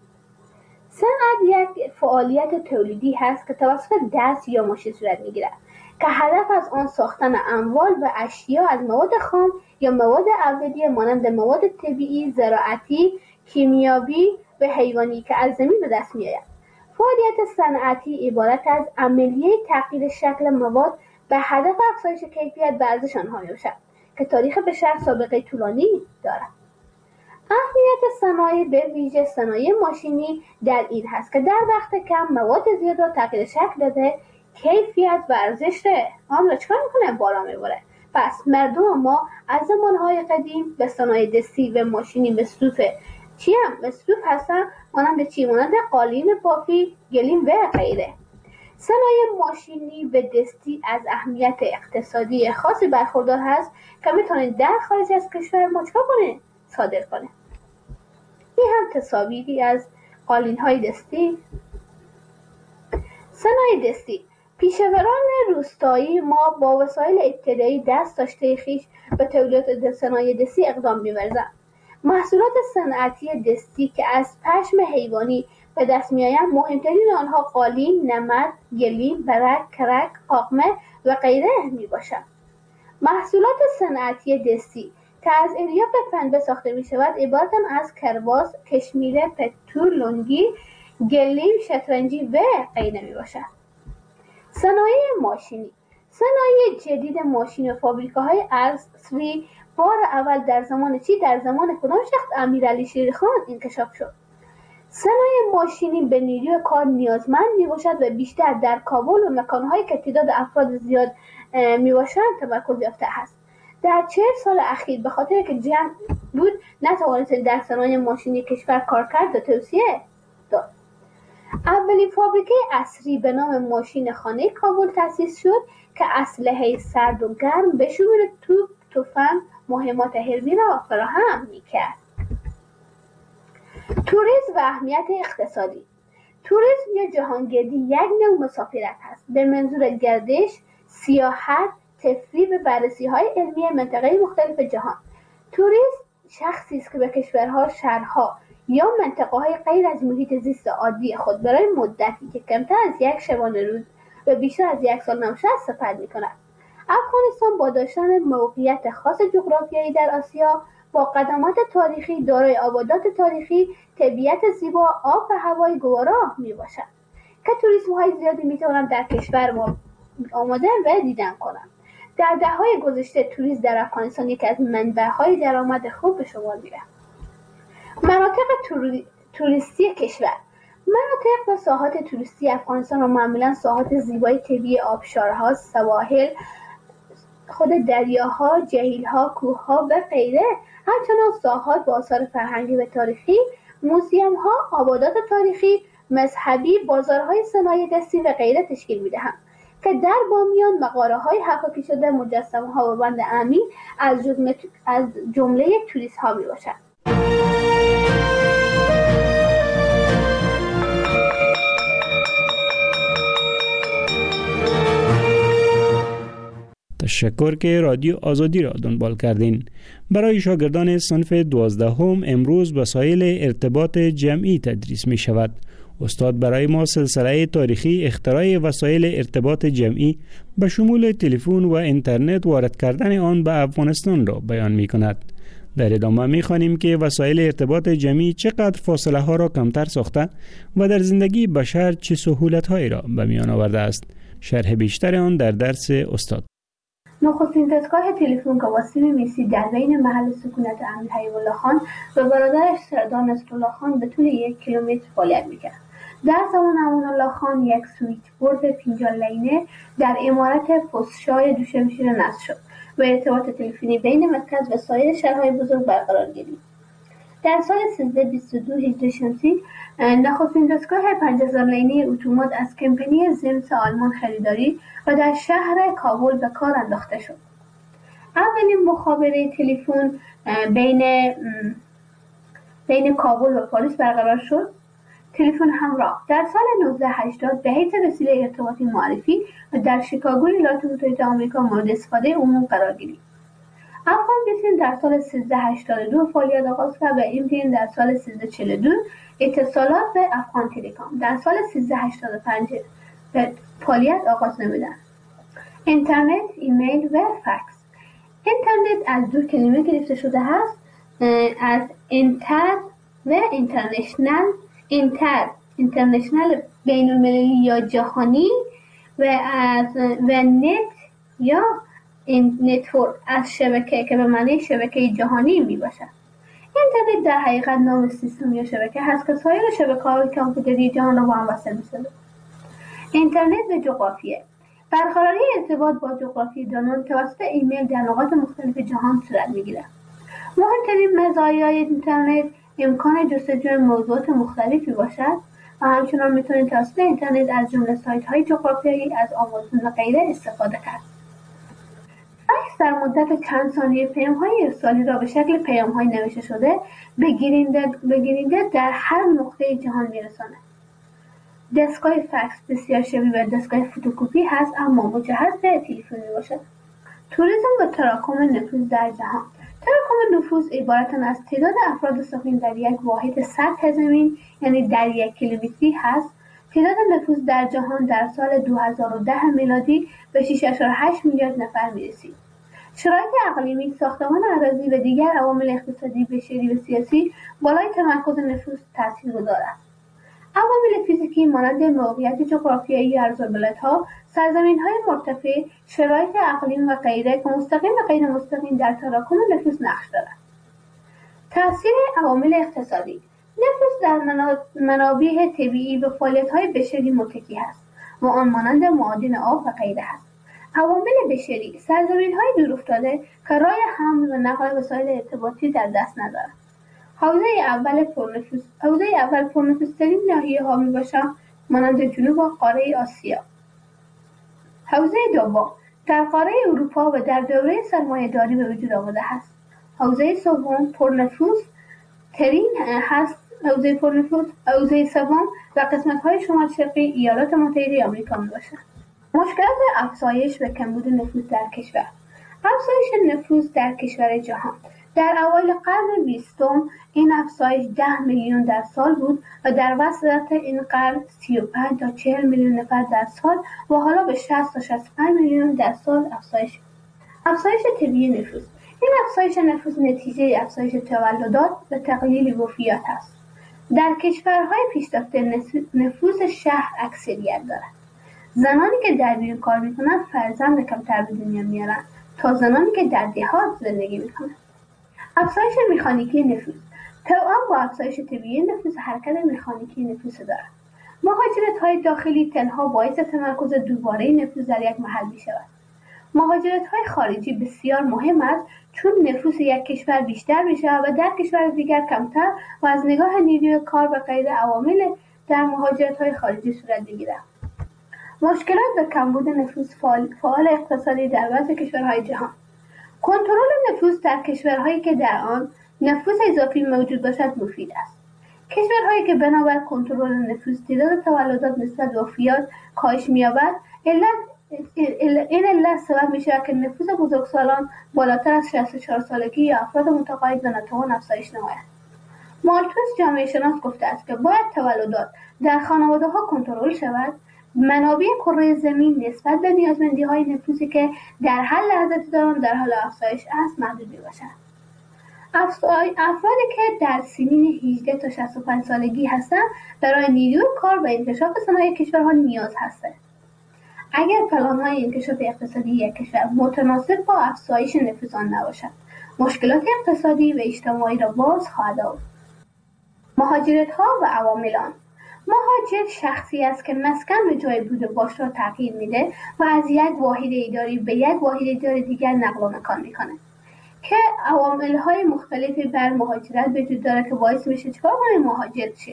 صنعت یک فعالیت تولیدی هست که توسط دست یا ماشین صورت می‌گیرد که هدف از آن ساختن اموال و اشیا از مواد خام یا مواد اولیه مانند مواد طبیعی، زراعتی، کیمیاوی و حیوانی که از زمین به دست می‌آید. فعالیت صنعتی عبارت از عملیه تغییر شکل مواد به هدف افزایش کیفیت و ارزش آنها میباشد که تاریخ بشر سابقه طولانی دارد. اهمیت صنایع به ویژه صنایع ماشینی در این هست که در وقت کم مواد زیاد را تغییر شکل داده، کیفیت و ارزش آن را چکار میکنه؟ بالا میبره. پس مردم ما از زمانهای قدیم به صنایع دستی و ماشینی مصروف چی هم؟ مصروف هستن مانند چی؟ مانند قالین، بافی، گلیم و غیره. صنایع ماشینی و دستی از اهمیت اقتصادی خاصی برخوردار هست که میتونه در خارج از کشور ما چکار کنه؟ صادر کنه. این هم تصاویری از قالین های دستی. صنایع دستی پیشوران روستایی ما با وسایل ابتدایی دست داشته خویش به تولید صنایع دستی اقدام می‌ورزند. محصولات صنعتی دستی که از پشم حیوانی به دست می‌آیند مهمترین آنها قالین، نمد، گلیم، برک، کرک، قاقمه و غیره میباشند. محصولات صنعتی دستی که از الیاف پنبه ساخته می شود عبارتند از کرباس، کشمیره، پتو، لنگی، گلیم، شطرنجی و غیره می باشد. صنایع ماشینی. صنایع جدید ماشین و فابریکاهای عصری بار اول در زمان چی در زمان کدام شخص؟ امیرعلی شیرخان انکشاف شد. صنایع ماشینی به نیروی کار نیازمند می باشد و بیشتر در کابل و مکانهایی که تعداد افراد زیاد می باشند تمرکز یافته است. در چهل سال اخیر به خاطر که جنگ بود نتوانست در صنایع ماشینی کشور کار کرد و توسعه داد. اولین فابریکه عصری به نام ماشین خانه کابل تأسیس شد که اسلحه سرد و گرم به شمول توپ، تفنگ، مهمات حربی را فراهم می‌کرد. توریسم و اهمیت اقتصادی. توریسم یا جهانگردی یک نوع مسافرت است به منظور گردش، سیاحت، تفریح و بررسی‌های علمی مناطق مختلف جهان. توریست شخصی است که به کشورها، شهرها یا منطقه‌های غیر از محیط زیست عادی خود برای مدتی که کمتر از یک شبانه روز و بیشتر از یک سال نباشد سفر می‌کند. افغانستان با داشتن موقعیت خاص جغرافیایی در آسیا با قدمات تاریخی دارای آبادات تاریخی، طبیعت زیبا، آب و هوای گوارا میباشد که توریست‌های زیادی میتوانند در کشور ما آمده و دیدن کنند. در دهه‌های گذشته توریسم در افغانستان یکی از منبع‌های درآمد خوب به شمار می‌رفت. مناطق توری... توریستی کشور. مناطق و ساحات توریستی افغانستان را معمولاً ساحات زیبای طبیعی آبشارها، سواحل، خود دریاها، جهیل‌ها، کوه‌ها و غیره، همچنان ساحات با آثار فرهنگی و تاریخی، موزیم‌ها، آبادات تاریخی، مذهبی، بازارهای صنایع دستی و غیره تشکیل می‌دهند که در بامیان مغاره‌های حکاکی شده، مجسمه‌ها و بند امین از جمله از جمله توریست‌ها میباشند. تشکر که رادیو آزادی را دنبال کردین. برای شاگردان صنف دوازدهم امروز وسایل ارتباط جمعی تدریس می شود. استاد برای ما سلسله تاریخی اختراع وسایل ارتباط جمعی به شمول تلفن و اینترنت وارد کردن آن به افغانستان را بیان می کند. در ادامه می خوانیم که وسایل ارتباط جمعی چقدر فاصله ها را کمتر ساخته و در زندگی بشر چه سهولت هایی را به میان آورده است. شرح بیشتر آن در درس استاد. نخستین دستگاه تلفن که واسیم میسی در بین محل سکونت امیر حبیب الله خان و برادرش سردار نصرالله خان به طول یک کیلومتر فعالیت میکرد. در زمان امان الله خان یک سویچ بورد فنجان لینه در عمارت پستشاه دوشمشیر نصب شد و ارتباط تلفنی بین مرکز و سایر شهرهای بزرگ برقرار گردید. در سال سیزده بیست و دو هجری شمسی نخستین دستگاه پنج هزار لینه اتومات از کمپانی زمس آلمان خریداری و در شهر کابل به کار انداخته شد. اولین مخابره تلفن بین بین کابل و پاریس برقرار شد. تلفن همراه در سال نوزده هشتاد به حیث وسیله ارتباطی معرفی و در شیکاگو ایالات متحده آمریکا مورد استفاده عموم قرار گرفت. افغان بیسیم در سال سیزده هشتاد و دو فعالیت آغاز کرد و امتین در سال سیزده چهل و دو اتصالات به افغان تلکام در سال سیزده هشتاد و پنج به فعالیت آغاز نمودند. اینترنت، ایمیل و فکس. اینترنت از دو کلمه گرفته شده است، از اینتر و اینترنشنال. اینتر اینترنشنال بین المللی یا جهانی و از و نت یا این نتورک از شبکه که به معنی شبکه جهانی می باشد. اینترنت در حقیقت نام سیستم یا شبکه هست که سایر شبکه‌های کامپیوتری جهان را با هم وصل می‌سازد. اینترنت و جغرافیه. برقراری ارتباط با جغرافی دانان توسط ایمیل در نقاط مختلف جهان صورت می‌گیرد. مهمترین مزایای اینترنت امکان جستجوی موضوعات مختلفی باشد و همچنان می‌توانید توسط اینترنت از جمله سایت‌های جغرافیایی از آمازون و غیره استفاده کرد. فکس در مدت چند ثانیه پیام‌های ارسالی را به شکل پیام‌های نوشته شده به گیرنده به گیرنده در هر نقطه جهان می‌رساند. دستگاه فکس بسیار شبیه به دستگاه فتوکپی هست اما مجهز به تلفن میباشد. توریسم و تراکم نفوذ در جهان. تراکم نفوذ عبارت از تعداد افراد ساکن در یک واحد سطح زمین یعنی در یک کیلومتری هست. تعداد نفوذ در جهان در سال دو هزار و ده میلادی به شش و هشت میلیارد نفر میرسید. شرایط اقلیمی، ساختمان اراضی و دیگر عوامل اقتصادی، بشری و سیاسی بالای تمرکز نفوذ تاثیرگذار است. عوامل فیزیکی مانند موقعیت جغرافیایی عرض‌البلدها، سرزمین‌های مرتفع، شرایط اقلیم و غیره که مستقیم و غیر مستقیم در تراکم نفوذ نقش دارند. تأثیر عوامل اقتصادی: نفوذ در منابع طبیعی و فعالیت‌های بشری متکی است و آن مانند معادن آب و غیره است. عوامل بشری: سرزمین‌های دورافتاده که راه حمل و نقل وسایل ارتباطی در دست ندارند. حوزه اول پرنفوذ حوزه اول پرنفوذترین ناحیه‌ها میباشند مانند جنوب و قاره آسیا. حوزه دوم در قاره اروپا و در دوره سرمایه‌داری به وجود آمده است. حوزه سوم پرنفوذ ترین هست حوزه پرنفوذ حوزه سوم و قسمت‌های شمال شرقی ایالات متحده آمریکا میباشند. مشکلات افزایش و کمبود نفوذ در کشور. افزایش نفوذ در کشور جهان در اوایل قرن بیستم این افزایش ده میلیون در سال بود و در وسط این قرن سی و پنج تا چهل میلیون نفر در سال و حالا به شصت تا شصت و پنج میلیون در سال افزایش. افزایش طبیعی نفوذ. این افزایش نفوذ نتیجه افزایش تولدات و تقلیل وفیات است. در کشورهای پیشرفته نفوذ شهر اکثریت دارد. زنانی که در بیرون کار میکنند فرزند کمتر به دنیا میارند تا زنانی که در دهات زندگی میکنند. افزایش مکانیکی نفوذ. توأم با افزایش طبیعی نفوذ حرکت مکانیکی نفوذ دارد. مهاجرت‌های داخلی تنها باعث تمرکز دوباره نفوذ در یک محل می‌شود. مهاجرت‌های خارجی بسیار مهم است چون نفوذ یک کشور بیشتر می‌شود و در کشور دیگر کمتر و از نگاه نیروی کار و غیره عوامل در مهاجرت‌های خارجی صورت می‌گیرد. مشکلات و کمبود نفوذ فعال, فعال اقتصادی در بعضی کشورهای جهان. کنترل نفوذ در کشورهایی که در آن نفوذ اضافی موجود باشد مفید است. کشورهایی که بنابر کنترل نفوذ تعداد تولدات نسبت به وفیات کاهش می‌یابد، این علت سبب می‌شود که نفوذ بزرگسالان بالاتر از شصت و چهار سالگی یا افراد متقاعد و ناتوان افزایش نماید. مالتوس جامعه شناس گفته است که باید تولدات در خانواده‌ها کنترل شود. منابع کره زمین نسبت به نیازمندی‌های نفوذی که در هر لحظه دارند در حال افزایش است محدود می‌باشند. افرادی که در سنین هجده تا شصت و پنج سالگی هستند برای نیروی کار و انکشاف صنایع کشورها نیاز هستند. اگر پلان‌های انکشاف اقتصادی یک کشور متناسب با افزایش نفوذ آن نباشد، مشکلات اقتصادی و اجتماعی را باز خواهد آورد. مهاجرت‌ها و عوامل آن. مهاجر شخصی است که مسکن و جای بود و باش را تغییر میده و از یک واحد اداری به یک واحد اداری دیگر نقل و مکان میکنه که عوامل‌های مختلفی بر مهاجرت وجود داره که باعث میشه چکار کنه مهاجر شه.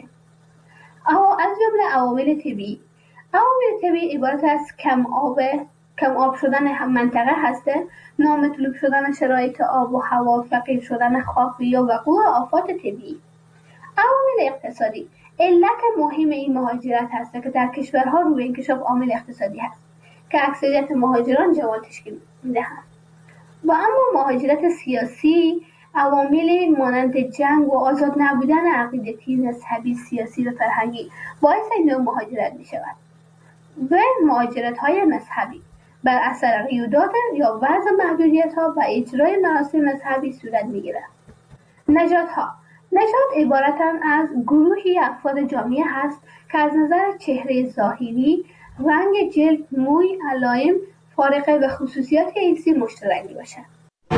از جمله عوامل طبیعی. عوامل طبیعی عبارت از کم آب کم آب شدن منطقه هسته، نامطلوب شدن شرایط آب و هوا، فقیر شدن خاک یا وقوع آفات طبیعی. عوامل اقتصادی. علت مهم این مهاجرت هست که در کشورها روی انکشاف عامل اقتصادی هست که اکثریت مهاجران جوان تشکیل میدهند. و اما مهاجرت سیاسی عوامل مانند جنگ و آزاد نبودن عقیدتی، مذهبی، سیاسی و فرهنگی باعث این نوع مهاجرت می شود. و مهاجرت های مذهبی بر اثر قیودات یا وضع محدودیت ها و اجرای مراسم مذهبی صورت می گیرد. نژاد ها نژاد عبارتند از گروهی افراد جامعه هست که از نظر چهره ظاهری، رنگ جلد، موی، علائم، فارقه و خصوصیات جنسی مشترک باشد.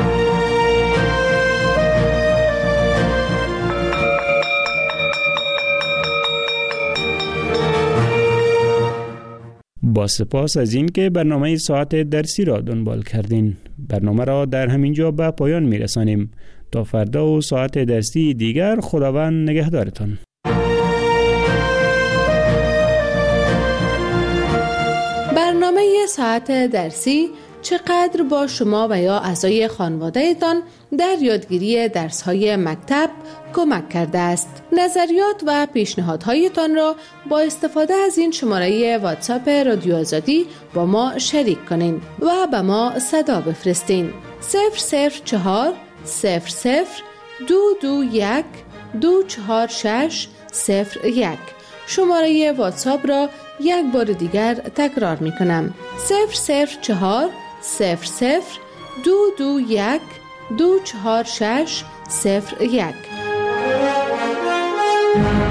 با سپاس از این که برنامه ساعت درسی را دنبال کردین. برنامه را در همین جا به پایان می رسانیم. تا فردا و ساعت درسی دیگر خداوند نگهدارتان. برنامه ساعت درسی چقدر با شما و یا اعضای خانواده‌تان در یادگیری درس‌های مکتب کمک کرده است. نظریات و پیشنهادهایتان را با استفاده از این شماره واتساپ رادیو آزادی با ما شریک کنین و به ما صدا بفرستین. صفر صفر چهار صفر صفر دو دو یک دو چهار شش صفر یک. شماره واتساپ را یک بار دیگر تکرار می کنم. صفر صفر چهار صفر صفر دو دو یک دو چهار شش صفر یک.